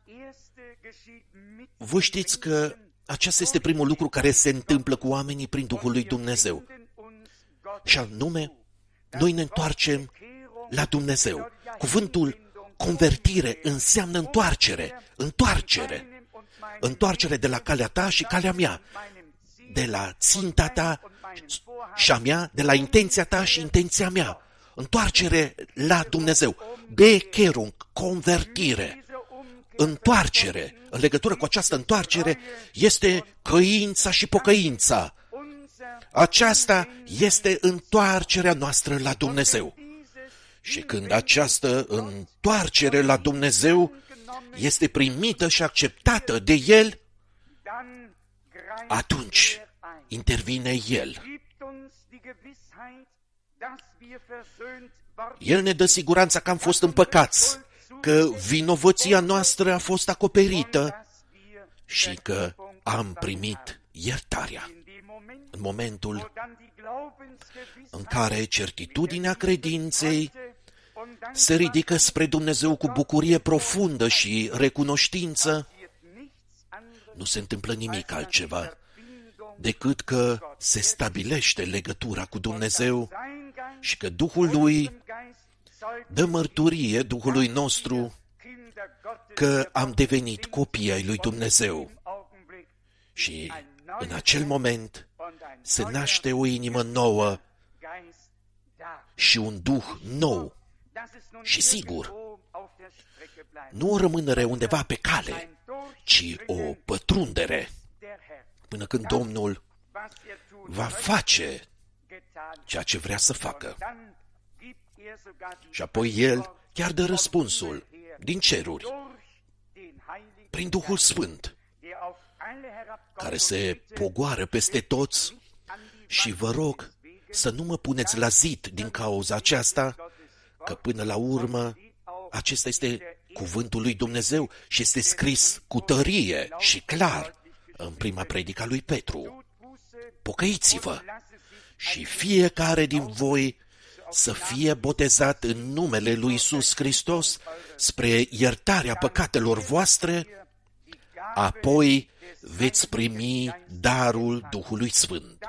Vă știți că acesta este primul lucru care se întâmplă cu oamenii prin Duhul lui Dumnezeu. Și anume, noi ne întoarcem la Dumnezeu. Cuvântul convertire înseamnă întoarcere, întoarcere de la calea ta și calea mea, de la ținta ta și a mea, de la intenția ta și intenția mea, întoarcere la Dumnezeu, bekerung, convertire, întoarcere. În legătură cu această întoarcere este căința și pocăința. Aceasta este întoarcerea noastră la Dumnezeu. Și când această întoarcere la Dumnezeu este primită și acceptată de El, atunci intervine El. El ne dă siguranța că am fost împăcați, că vinovăția noastră a fost acoperită și că am primit iertarea. În momentul în care certitudinea credinței se ridică spre Dumnezeu cu bucurie profundă și recunoștință, nu se întâmplă nimic altceva decât că se stabilește legătura cu Dumnezeu și că Duhul Lui dă mărturie Duhului nostru că am devenit copii ai lui Dumnezeu. Și în acel moment se naște o inimă nouă și un duh nou și sigur. Nu o rămânere undeva pe cale, ci o pătrundere până când Domnul va face ceea ce vrea să facă. Și apoi El chiar dă răspunsul din ceruri, prin Duhul Sfânt, care se pogoară peste toți. Și vă rog să nu mă puneți la zid din cauza aceasta, că până la urmă acesta este cuvântul lui Dumnezeu și este scris cu tărie și clar în prima predică a lui Petru. Pocăiți-vă și fiecare din voi să fie botezat în numele lui Iisus Hristos spre iertarea păcatelor voastre, apoi veți primi darul Duhului Sfânt.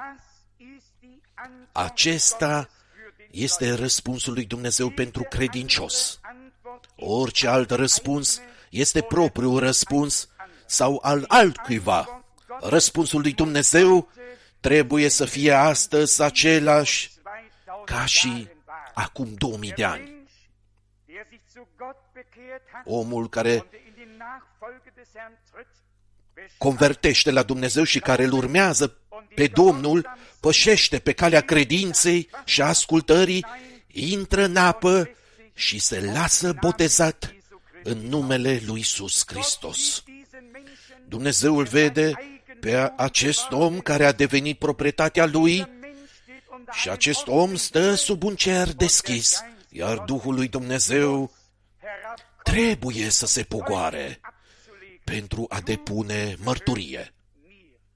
Acesta este răspunsul lui Dumnezeu pentru credincios. Orice alt răspuns este propriul răspuns sau al altcuiva. Răspunsul lui Dumnezeu trebuie să fie astăzi același ca și acum 2000 de ani. Omul care convertește la Dumnezeu și care îl urmează pe Domnul, pășește pe calea credinței și ascultării, intră în apă și se lasă botezat în numele lui Iisus Hristos. Dumnezeu îl vede pe acest om care a devenit proprietatea lui și acest om stă sub un cer deschis, iar Duhul lui Dumnezeu trebuie să se pogoare pentru a depune mărturie.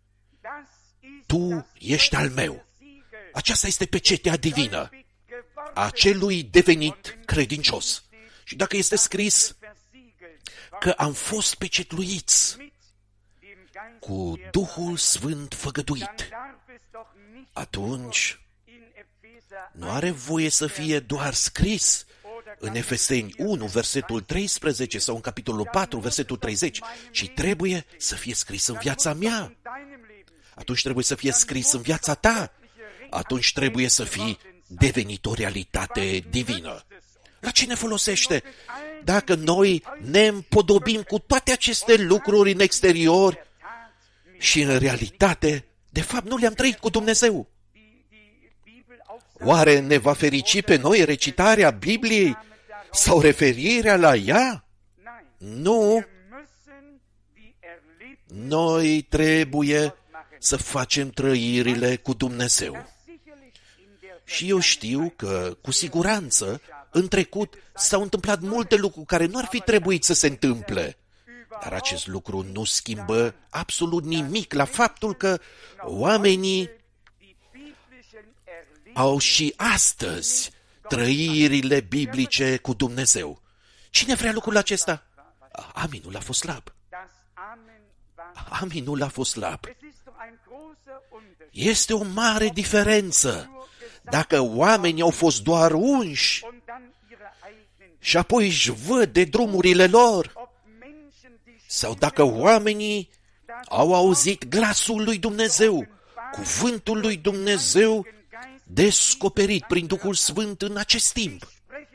Tu ești al meu. Aceasta este pecetea divină. acelui devenit credincios. Și dacă este scris că am fost pecetluiți cu Duhul Sfânt făgăduit, atunci nu are voie să fie doar scris în Efeseni 1, versetul 13 sau în capitolul 4, versetul 30, ci trebuie să fie scris în viața mea. Atunci trebuie să fie scris în viața ta. Atunci trebuie să fie devenit o realitate divină. La ce ne folosește dacă noi ne împodobim cu toate aceste lucruri în exterior și în realitate, de fapt, nu le-am trăit cu Dumnezeu? Oare ne va ferici pe noi recitarea Bibliei sau referirea la ea? Nu. Noi trebuie să facem trăirile cu Dumnezeu. Și eu știu că, cu siguranță, în trecut s-au întâmplat multe lucruri care nu ar fi trebuit să se întâmple. Dar acest lucru nu schimbă absolut nimic la faptul că oamenii au și astăzi trăirile biblice cu Dumnezeu. Cine vrea lucrul acesta? Aminul a fost slab. Aminul a fost slab. Este o mare diferență dacă oamenii au fost doar unși și apoi își văd de drumurile lor, sau dacă oamenii au auzit glasul lui Dumnezeu, cuvântul lui Dumnezeu descoperit prin Duhul Sfânt în acest timp.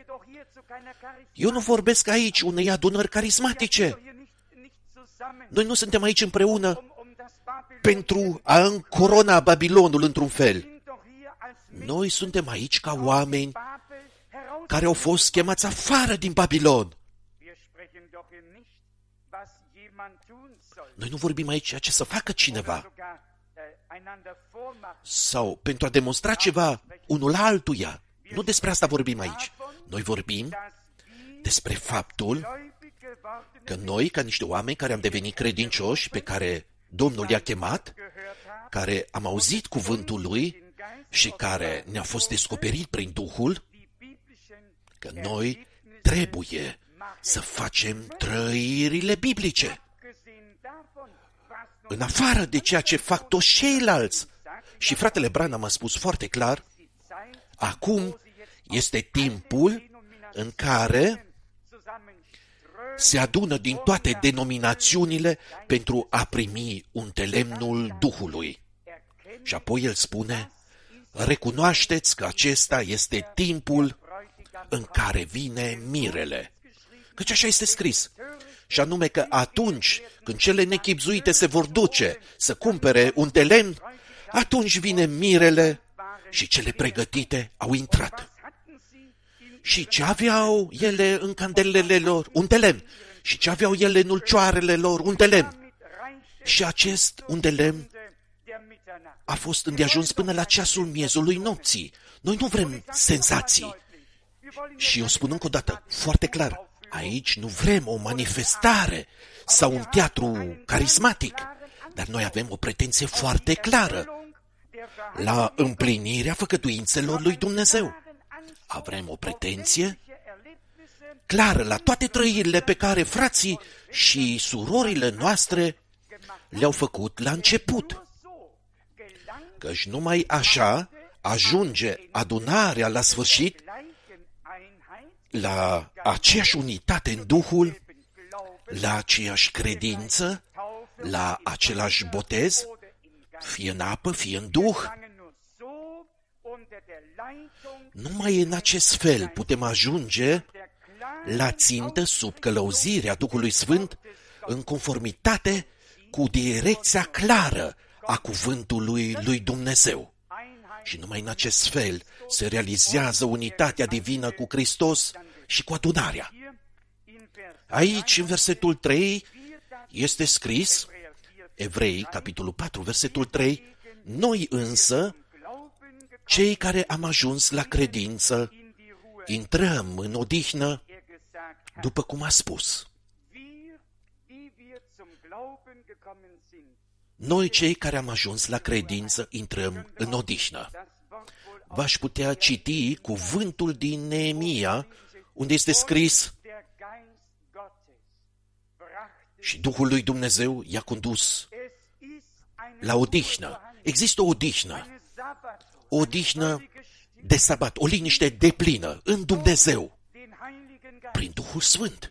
Eu nu vorbesc aici unei adunări carismatice. Noi nu suntem aici împreună pentru a încorona Babilonul într-un fel. Noi suntem aici ca oameni care au fost chemați afară din Babilon. Noi nu vorbim aici ce să facă cineva sau pentru a demonstra ceva unul altuia. Nu despre asta vorbim aici. Noi vorbim despre faptul că noi, ca niște oameni care am devenit credincioși, pe care Domnul i-a chemat, care am auzit cuvântul Lui și care ne-a fost descoperit prin Duhul, că noi trebuie să facem trăirile biblice. În afară de ceea ce fac toți ceilalți. Și fratele Branham a spus foarte clar, acum este timpul în care se adună din toate denominațiunile pentru a primi untelemnul Duhului. Și apoi el spune, recunoașteți că acesta este timpul în care vine mirele. Căci așa este scris. Și anume că atunci când cele nechibzuite se vor duce să cumpere un de lemn, atunci vine mirele și cele pregătite au intrat. Și ce aveau ele în candelele lor? Un de lemn. Și ce aveau ele în ulcioarele lor? Un de lemn. Și acest un de lemn a fost îndeajuns până la ceasul miezului nopții. Noi nu vrem senzații. Și eu spun încă o dată, foarte clar, aici nu vrem o manifestare sau un teatru carismatic, dar noi avem o pretenție foarte clară la împlinirea făgăduințelor lui Dumnezeu. Avem o pretenție clară la toate trăirile pe care frații și surorile noastre le-au făcut la început. Căci numai așa ajunge adunarea la sfârșit la aceeași unitate în Duhul, la aceeași credință, la același botez, fie în apă, fie în Duh. Numai în acest fel putem ajunge la țintă sub călăuzirea Duhului Sfânt, în conformitate cu direcția clară a cuvântului lui Dumnezeu. Și numai în acest fel se realizează unitatea divină cu Hristos și cu adunarea. Aici, în versetul 3, este scris, Evrei, capitolul 4, versetul 3, noi însă, cei care am ajuns la credință, intrăm în odihnă, după cum a spus. Noi, cei care am ajuns la credință, intrăm în odihnă. v-aș putea citi cuvântul din Neemia, unde este scris: și Duhul lui Dumnezeu i-a condus la odihnă. Există o odihnă de sabat, o liniște deplină în Dumnezeu, prin Duhul Sfânt.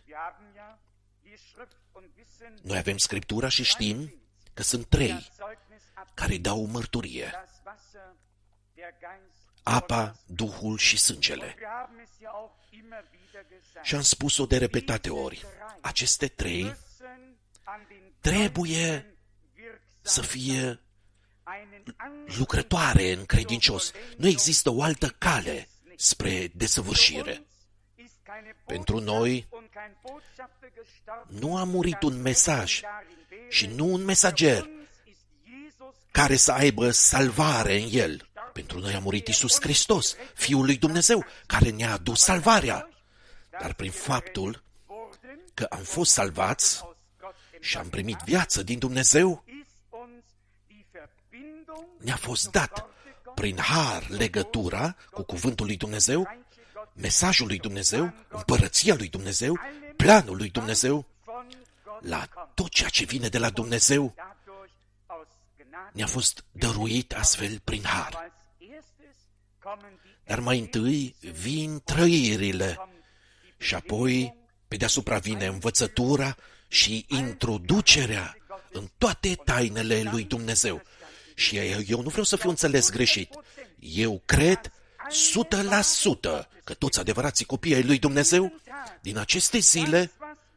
Noi avem Scriptura și știm că sunt trei care dau mărturie: apa, Duhul și sângele. Și am spus-o de repetate ori, aceste trei trebuie să fie lucrătoare în credincios. Nu există o altă cale spre desăvârșire. Pentru noi nu a murit un mesaj și nu un mesager care să aibă salvare în el. Pentru noi a murit Iisus Hristos, Fiul lui Dumnezeu, care ne-a adus salvarea. Dar prin faptul că am fost salvați și am primit viață din Dumnezeu, ne-a fost dat prin har legătura cu cuvântul lui Dumnezeu, mesajul lui Dumnezeu, împărăția lui Dumnezeu, planul lui Dumnezeu, la tot ceea ce vine de la Dumnezeu, ne-a fost dăruit astfel prin har. Dar mai întâi vin trăirile și apoi pe deasupra vine învățătura și introducerea în toate tainele lui Dumnezeu. Și eu nu vreau să fiu înțeles greșit. Eu cred 100% că toți adevărații copii ai lui Dumnezeu din aceste zile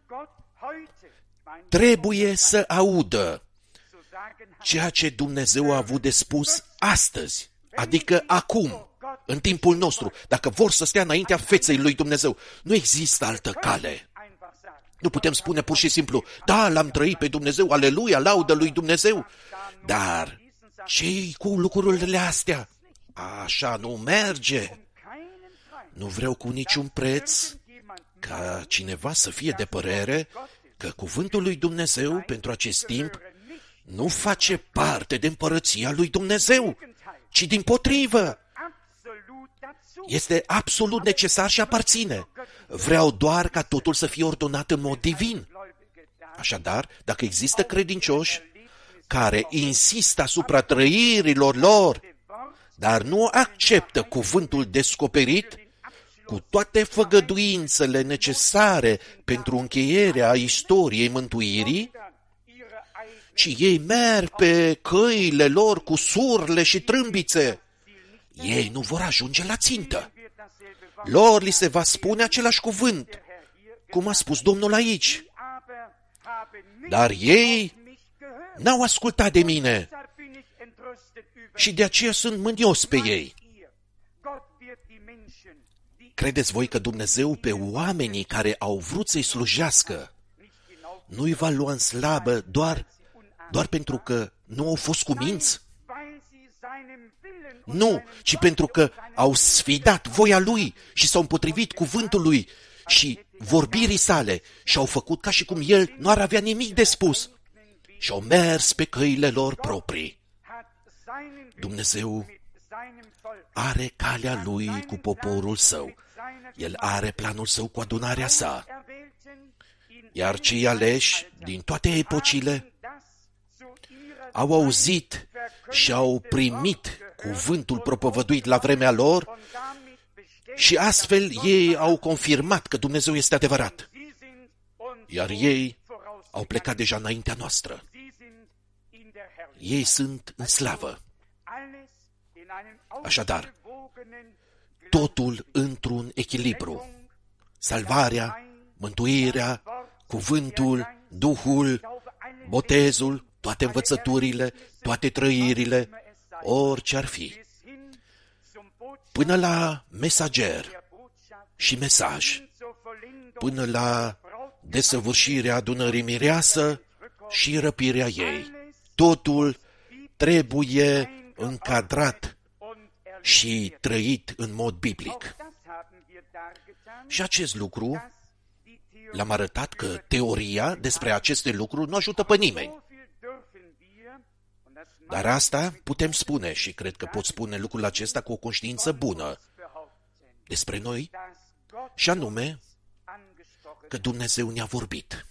trebuie să audă ceea ce Dumnezeu a avut de spus astăzi, adică acum, în timpul nostru, dacă vor să stea înaintea feței lui Dumnezeu. Nu există altă cale. Nu putem spune pur și simplu: da, l-am trăit pe Dumnezeu, aleluia, laudă lui Dumnezeu. Dar ce-i cu lucrurile astea? Așa nu merge. Nu vreau cu niciun preț ca cineva să fie de părere că cuvântul lui Dumnezeu pentru acest timp nu face parte de împărăția lui Dumnezeu, ci dimpotrivă. Este absolut necesar și aparține. Vreau doar ca totul să fie ordonat în mod divin. Așadar, dacă există credincioși care insistă asupra trăirilor lor, dar nu acceptă cuvântul descoperit cu toate făgăduințele necesare pentru încheierea istoriei mântuirii, ci ei merg pe căile lor cu surle și trâmbițe, ei nu vor ajunge la țintă. Lor li se va spune același cuvânt, cum a spus Domnul aici. Dar ei n-au ascultat de mine și de aceea sunt mânios pe ei. Credeți voi că Dumnezeu pe oamenii care au vrut să-i slujească nu-i va lua în slabă doar pentru că nu au fost cuminți? Nu, ci pentru că au sfidat voia Lui și s-au împotrivit cuvântului și vorbirii sale și au făcut ca și cum El nu ar avea nimic de spus și au mers pe căile lor proprii. Dumnezeu are calea Lui cu poporul Său. El are planul Său cu adunarea Sa. Iar cei aleși din toate epocile au auzit și au primit cuvântul propovăduit la vremea lor și astfel ei au confirmat că Dumnezeu este adevărat. Iar ei au plecat deja înaintea noastră. Ei sunt în slavă. Așadar, totul într-un echilibru. Salvarea, mântuirea, cuvântul, Duhul, botezul, toate învățăturile, toate trăirile, orice ar fi. Până la mesager și mesaj, până la desăvârșirea adunării mireasă și răpirea ei. Totul trebuie încadrat și trăit în mod biblic. Și acest lucru l-am arătat că teoria despre aceste lucruri nu ajută pe nimeni. Dar asta putem spune și cred că pot spune lucrul acesta cu o conștiință bună despre noi, și anume că Dumnezeu ne-a vorbit.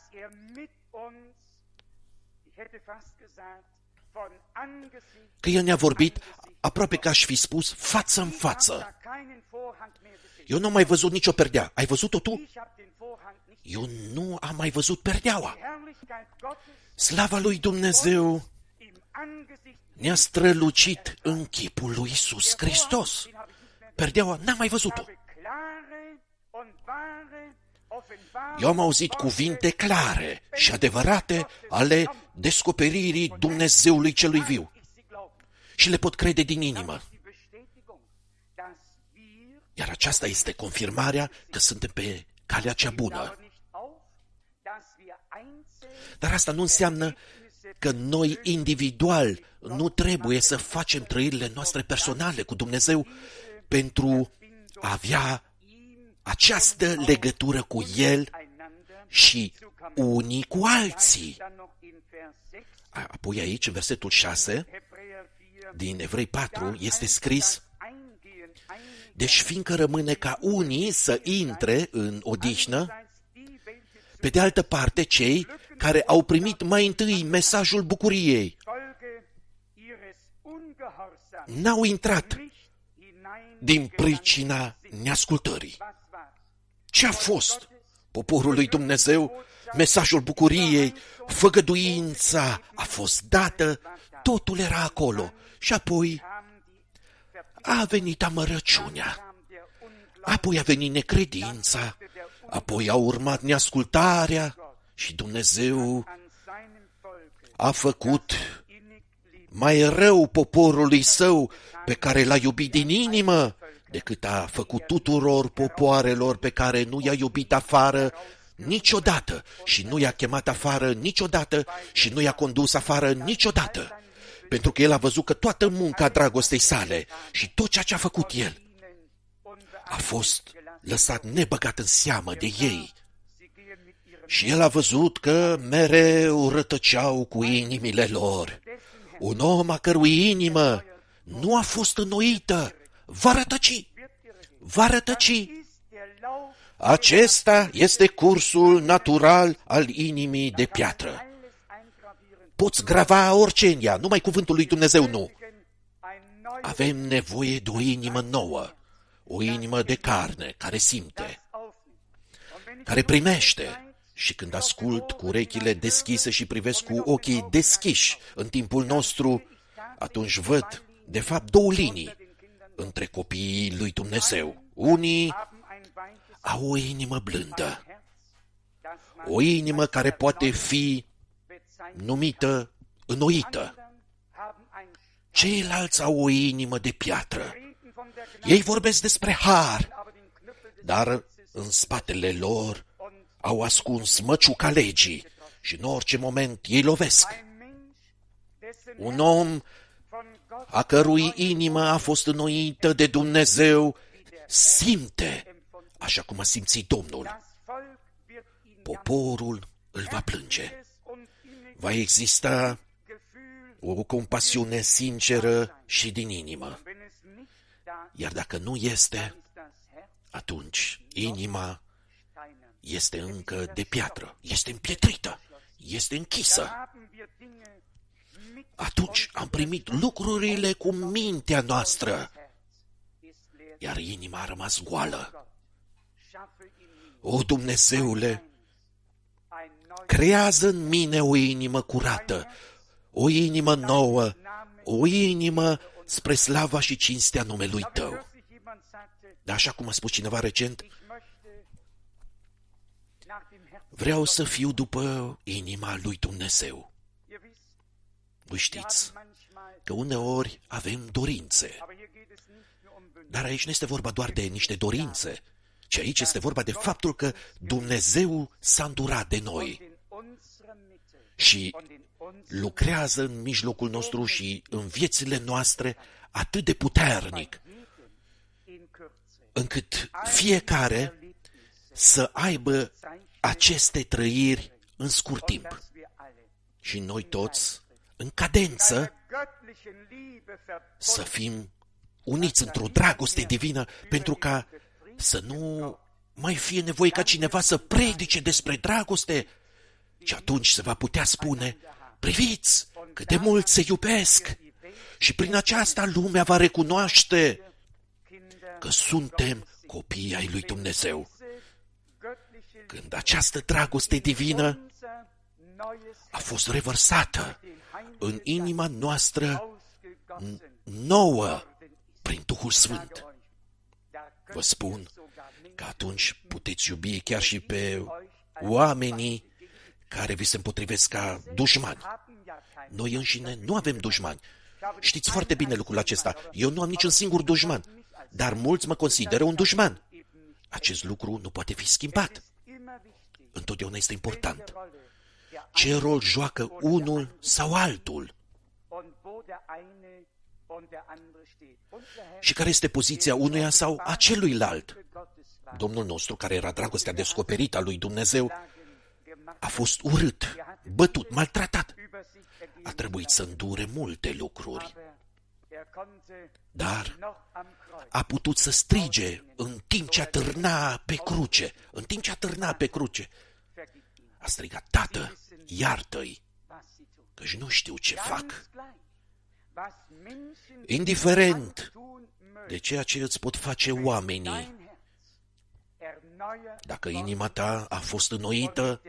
Că El ne-a vorbit aproape că aș fi spus față în față. Eu nu am mai văzut nicio perdea. Ai văzut-o tu? Eu nu am mai văzut perdeaua. Slava lui Dumnezeu ne-a strălucit în chipul lui Iisus Hristos. Perdeaua n-am mai văzut-o. Eu am auzit cuvinte clare și adevărate ale descoperirii Dumnezeului celui viu. Și le pot crede din inimă. Iar aceasta este confirmarea că suntem pe calea cea bună. Dar asta nu înseamnă că noi individual nu trebuie să facem trăirile noastre personale cu Dumnezeu pentru a avea această legătură cu El și unii cu alții. Apoi aici, în versetul 6 din Evrei 4, este scris: deci fiindcă rămâne ca unii să intre în odihnă, pe de altă parte cei care au primit mai întâi mesajul bucuriei n-au intrat din pricina neascultării. Ce a fost? Poporul lui Dumnezeu, mesajul bucuriei, făgăduința a fost dată, totul era acolo. Și apoi a venit amărăciunea, apoi a venit necredința, apoi a urmat neascultarea și Dumnezeu a făcut mai rău poporului său pe care l-a iubit din inimă decât a făcut tuturor popoarelor pe care nu i-a iubit afară niciodată și nu i-a chemat afară niciodată și nu i-a condus afară niciodată. Pentru că El a văzut că toată munca dragostei sale și tot ceea ce a făcut El a fost lăsat nebăgat în seamă de ei. Și El a văzut că mereu rătăceau cu inimile lor. Un om a cărui inimă nu a fost înnoită va rătăci. Va rătăci. Acesta este cursul natural al inimii de piatră. Poți grava orice în ea, numai cuvântul lui Dumnezeu nu. Avem nevoie de o inimă nouă, o inimă de carne, care simte, care primește. Și când ascult cu urechile deschise și privesc cu ochii deschiși în timpul nostru, atunci văd, de fapt, două linii între copiii lui Dumnezeu. Unii au o inimă blândă, o inimă care poate fi numită înnoită. Ceilalți au o inimă de piatră. Ei vorbesc despre har, dar în spatele lor au ascuns măciuca legii și în orice moment ei lovesc. Un om a cărui inimă a fost înnoită de Dumnezeu simte așa cum a simțit Domnul. Poporul îl va plânge. Va exista o compasiune sinceră și din inimă. Iar dacă nu este, atunci inima este încă de piatră, este împietrită, este închisă. Atunci am primit lucrurile cu mintea noastră, iar inima a rămas goală. O, Dumnezeule, creează în mine o inimă curată, o inimă nouă, o inimă spre slava și cinstea numelui Tău. Dar așa cum a spus cineva recent, vreau să fiu după inima lui Dumnezeu. Voi știți că uneori avem dorințe, dar aici nu este vorba doar de niște dorințe, ci aici este vorba de faptul că Dumnezeu s-a îndurat de noi și lucrează în mijlocul nostru și în viețile noastre atât de puternic, încât fiecare să aibă aceste trăiri în scurt timp. Și noi toți, în cadență, să fim uniți într-o dragoste divină, pentru ca să nu mai fie nevoie ca cineva să predice despre dragoste, și atunci se va putea spune: priviți cât de mult se iubesc, și prin aceasta lumea va recunoaște că suntem copii ai lui Dumnezeu. Când această dragoste divină a fost revărsată în inima noastră nouă prin Duhul Sfânt, vă spun că atunci puteți iubi chiar și pe oamenii care vi se împotrivesc ca dușmani. Noi înșine nu avem dușmani. Știți foarte bine lucrul acesta. Eu nu am niciun singur dușman, dar mulți mă consideră un dușman. Acest lucru nu poate fi schimbat. Întotdeauna este important ce rol joacă unul sau altul și care este poziția unuia sau a celuilalt. Domnul nostru, care era dragostea descoperită a lui Dumnezeu, a fost urât, bătut, maltratat. A trebuit să îndure multe lucruri, dar a putut să strige în timp ce atârna pe cruce. În timp ce atârna pe cruce, a strigat: Tată, iartă-i, căci nu știu ce fac. Indiferent de ceea ce îți pot face oamenii, dacă inima ta a fost înnoită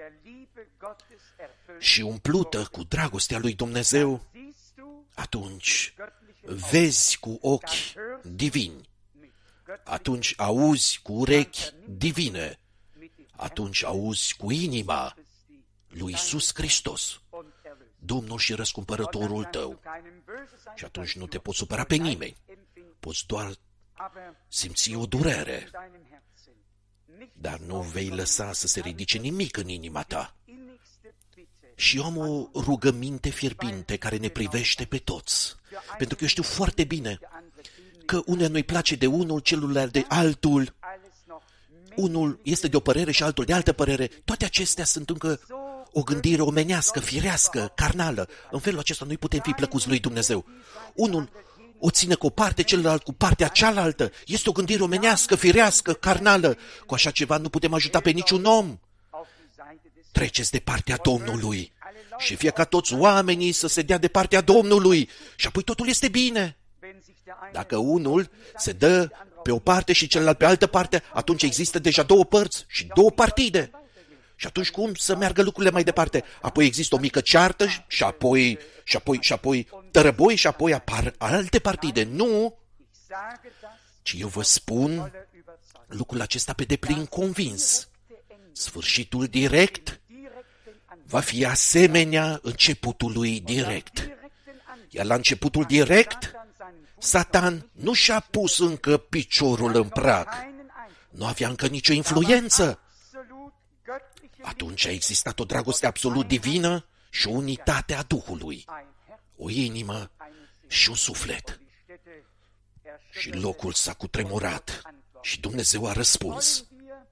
și umplută cu dragostea lui Dumnezeu, atunci vezi cu ochi divini, atunci auzi cu urechi divine, atunci auzi cu inima lui Iisus Hristos, Domnul și răscumpărătorul tău. Și atunci nu te poți supăra pe nimeni, poți doar simți o durere, dar nu vei lăsa să se ridice nimic în inima ta. Și eu am o rugăminte fierbinte care ne privește pe toți, pentru că eu știu foarte bine că uneia nu-i place de unul, celuilalt de altul, unul este de o părere și altul de altă părere. Toate acestea sunt încă o gândire omenească, firească, carnală. În felul acesta noi putem fi plăcuți lui Dumnezeu. Unul o ține cu o parte, celălalt cu partea cealaltă. Este o gândire omenească, firească, carnală. Cu așa ceva nu putem ajuta pe niciun om. Treceți de partea Domnului și fie ca toți oamenii să se dea de partea Domnului și apoi totul este bine. Dacă unul se dă pe o parte și celălalt pe altă parte, atunci există deja două părți și două partide. Și atunci cum să meargă lucrurile mai departe? Apoi există o mică ceartă și apoi tărăboi și apoi apar alte partide. Nu! Ci eu vă spun lucrul acesta pe deplin convins. Sfârșitul direct va fi asemenea începutului direct. Iar la începutul direct, Satan nu și-a pus încă piciorul în prag. Nu avea încă nicio influență. Atunci a existat o dragoste absolut divină și o unitate a Duhului. O inimă și un suflet. Și locul s-a cutremurat și Dumnezeu a răspuns.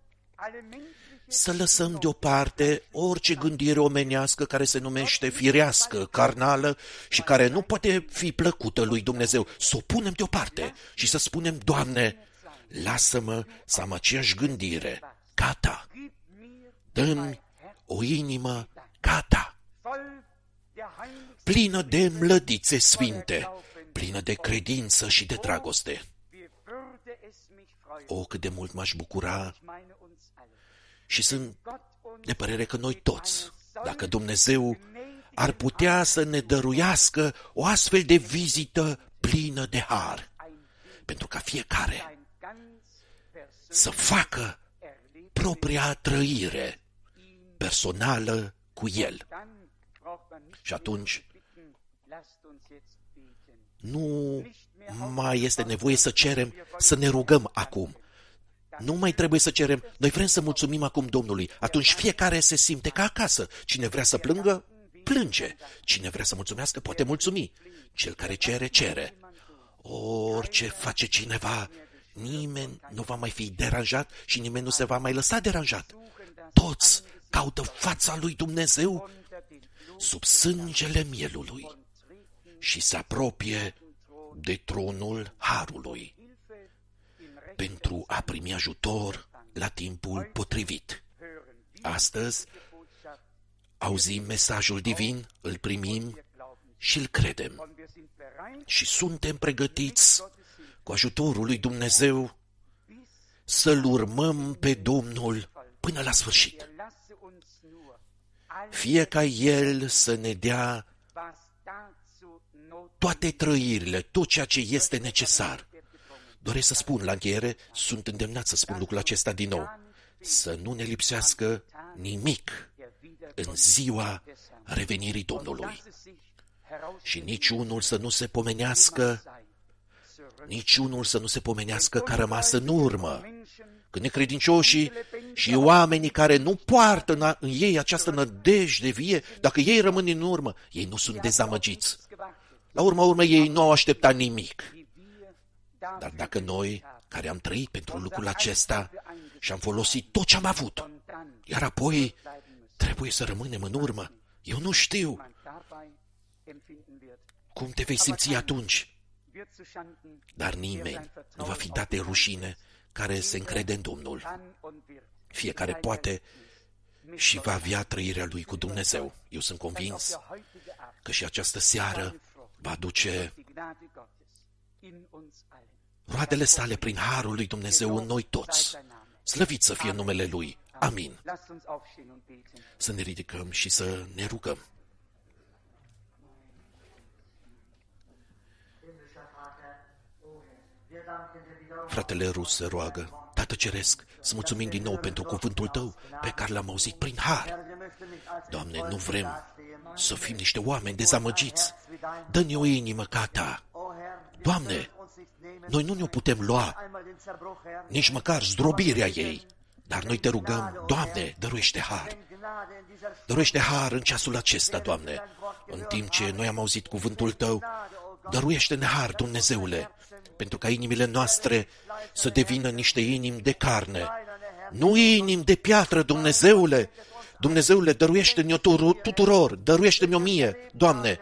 Să lăsăm deoparte orice gândire omenească care se numește firească, carnală și care nu poate fi plăcută lui Dumnezeu. Să o punem deoparte și să spunem: Doamne, lasă-mă să am aceeași gândire ca Ta. Dă-mi o inimă ca Ta, plină de mlădițe sfinte, plină de credință și de dragoste. O, cât de mult m-aș bucura și sunt de părere că noi toți, dacă Dumnezeu ar putea să ne dăruiască o astfel de vizită plină de har, pentru ca fiecare să facă propria trăire personală cu El. Și atunci nu mai este nevoie să cerem, să ne rugăm acum. Nu mai trebuie să cerem, noi vrem să mulțumim acum Domnului. Atunci fiecare se simte ca acasă. Cine vrea să plângă, plânge. Cine vrea să mulțumească, poate mulțumi. Cel care cere, cere. Orice face cineva, nimeni nu va mai fi deranjat și nimeni nu se va mai lăsa deranjat. Toți caută fața lui Dumnezeu sub sângele mielului și se apropie de tronul Harului pentru a primi ajutor la timpul potrivit. Astăzi auzim mesajul divin, îl primim și îl credem. Și suntem pregătiți cu ajutorul lui Dumnezeu să-L urmăm pe Domnul până la sfârșit. Fie ca El să ne dea toate trăirile, tot ceea ce este necesar. Doresc să spun la încheiere, sunt îndemnat să spun lucrul acesta din nou, să nu ne lipsească nimic în ziua revenirii Domnului. Și niciunul să nu se pomenească, că a rămas în urmă. Când necredincioșii și oamenii care nu poartă în ei această nădejde vie, dacă ei rămân în urmă, ei nu sunt dezamăgiți. La urma urmei, ei nu au așteptat nimic. Dar dacă noi, care am trăit pentru lucrul acesta și am folosit tot ce am avut, iar apoi trebuie să rămânem în urmă, eu nu știu cum te vei simți atunci. Dar nimeni nu va fi dat de rușine care se încrede în Domnul. Fiecare poate și va avea trăirea lui cu Dumnezeu. Eu sunt convins că și această seară va aduce roadele sale prin harul lui Dumnezeu în noi toți. Slăvit să fie numele Lui. Amin. Să ne ridicăm și să ne rugăm. Fratele Rus se roagă: Tată Ceresc, să mulțumim din nou pentru cuvântul Tău pe care l-am auzit prin har. Doamne, nu vrem să fim niște oameni dezamăgiți. Dă-ne o inimă ca a Ta. Doamne, noi nu ne-o putem lua, nici măcar zdrobirea ei, dar noi Te rugăm, Doamne, dăruiește har. Dăruiește har în ceasul acesta, Doamne. În timp ce noi am auzit cuvântul Tău, dăruiește-ne har, Dumnezeule, pentru ca inimile noastre să devină niște inimi de carne, nu inimi de piatră, Dumnezeule. Dumnezeule, dăruiește-ne-o tuturor, dăruiește-mi-o mie, Doamne.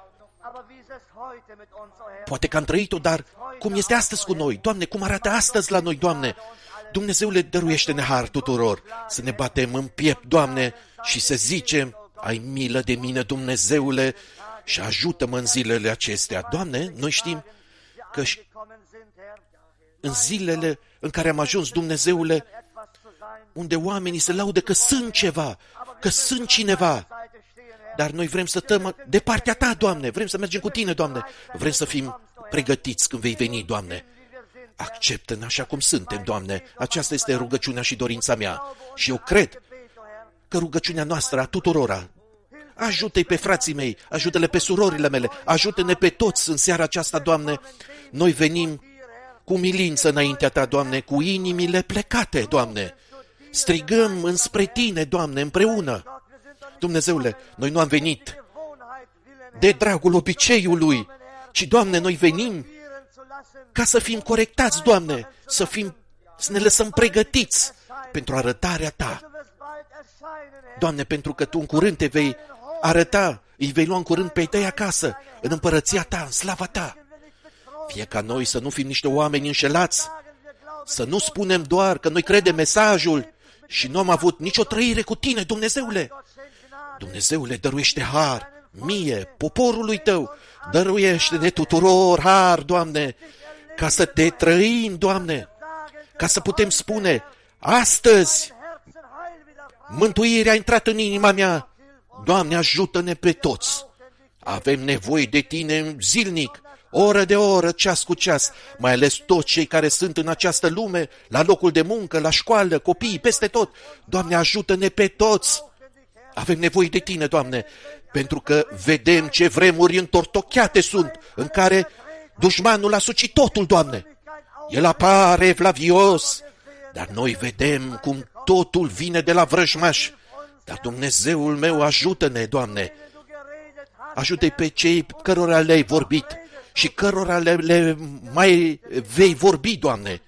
Poate că am trăit-o, dar cum este astăzi cu noi? Doamne, cum arată astăzi la noi, Doamne? Dumnezeule, dăruiește-ne har tuturor, să ne batem în piept, Doamne, și să zicem: ai milă de mine, Dumnezeule, și ajută-mă în zilele acestea. Doamne, noi știm că în zilele în care am ajuns, Dumnezeule, unde oamenii se laudă că sunt ceva, că sunt cineva, dar noi vrem să stăm de partea Ta, Doamne, vrem să mergem cu Tine, Doamne, vrem să fim pregătiți când vei veni, Doamne. Acceptă-ne așa cum suntem, Doamne, aceasta este rugăciunea și dorința mea. Și eu cred că rugăciunea noastră a tuturora, ajută-i pe frații mei, ajută-le pe surorile mele, ajută-ne pe toți în seara aceasta, Doamne. Noi venim cu milință înaintea Ta, Doamne, cu inimile plecate, Doamne. Strigăm înspre Tine, Doamne, împreună. Dumnezeule, noi nu am venit de dragul obiceiului, ci, Doamne, noi venim ca să fim corectați, Doamne, să ne lăsăm pregătiți pentru arătarea Ta. Doamne, pentru că Tu în curând Te vei arăta, îi vei lua în curând pe Tăi acasă, în împărăția Ta, în slava Ta. Fie ca noi să nu fim niște oameni înșelați, să nu spunem doar că noi credem mesajul și nu am avut nicio trăire cu Tine, Dumnezeule. Dumnezeule, dăruiește har mie, poporului Tău, dăruiește-ne tuturor har, Doamne, ca să Te trăim, Doamne, ca să putem spune: astăzi mântuirea a intrat în inima mea. Doamne, ajută-ne pe toți. Avem nevoie de Tine zilnic, oră de oră, ceas cu ceas, mai ales toți cei care sunt în această lume, la locul de muncă, la școală, copiii, peste tot. Doamne, ajută-ne pe toți. Avem nevoie de Tine, Doamne, pentru că vedem ce vremuri întortocheate sunt, în care dușmanul a sucit totul, Doamne. El apare evlavios, dar noi vedem cum totul vine de la vrăjmași. Dar Dumnezeul meu, ajută-ne, Doamne. Ajută-i pe cei cărora le-ai vorbit și cărora le mai vei vorbi, Doamne.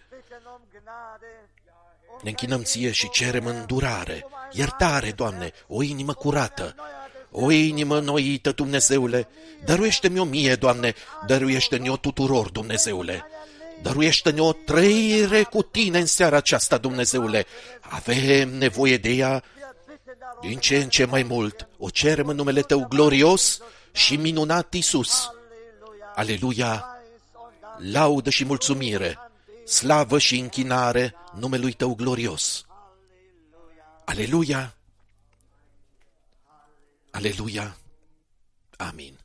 Ne închinăm Ție și cerem îndurare, iertare, Doamne, o inimă curată, O inimă înnoită, Dumnezeule, dăruiește-mi-o mie, Doamne, dăruiește-ne-o tuturor, Dumnezeule. Dăruiește-ne o trăire cu Tine în seara aceasta, Dumnezeule. Avem nevoie de ea din ce în ce mai mult. O cerem în numele Tău glorios și minunat, Iisus. Aleluia! Laudă și mulțumire, slavă și închinare numelui Tău glorios. Aleluia! Aleluia! Amin.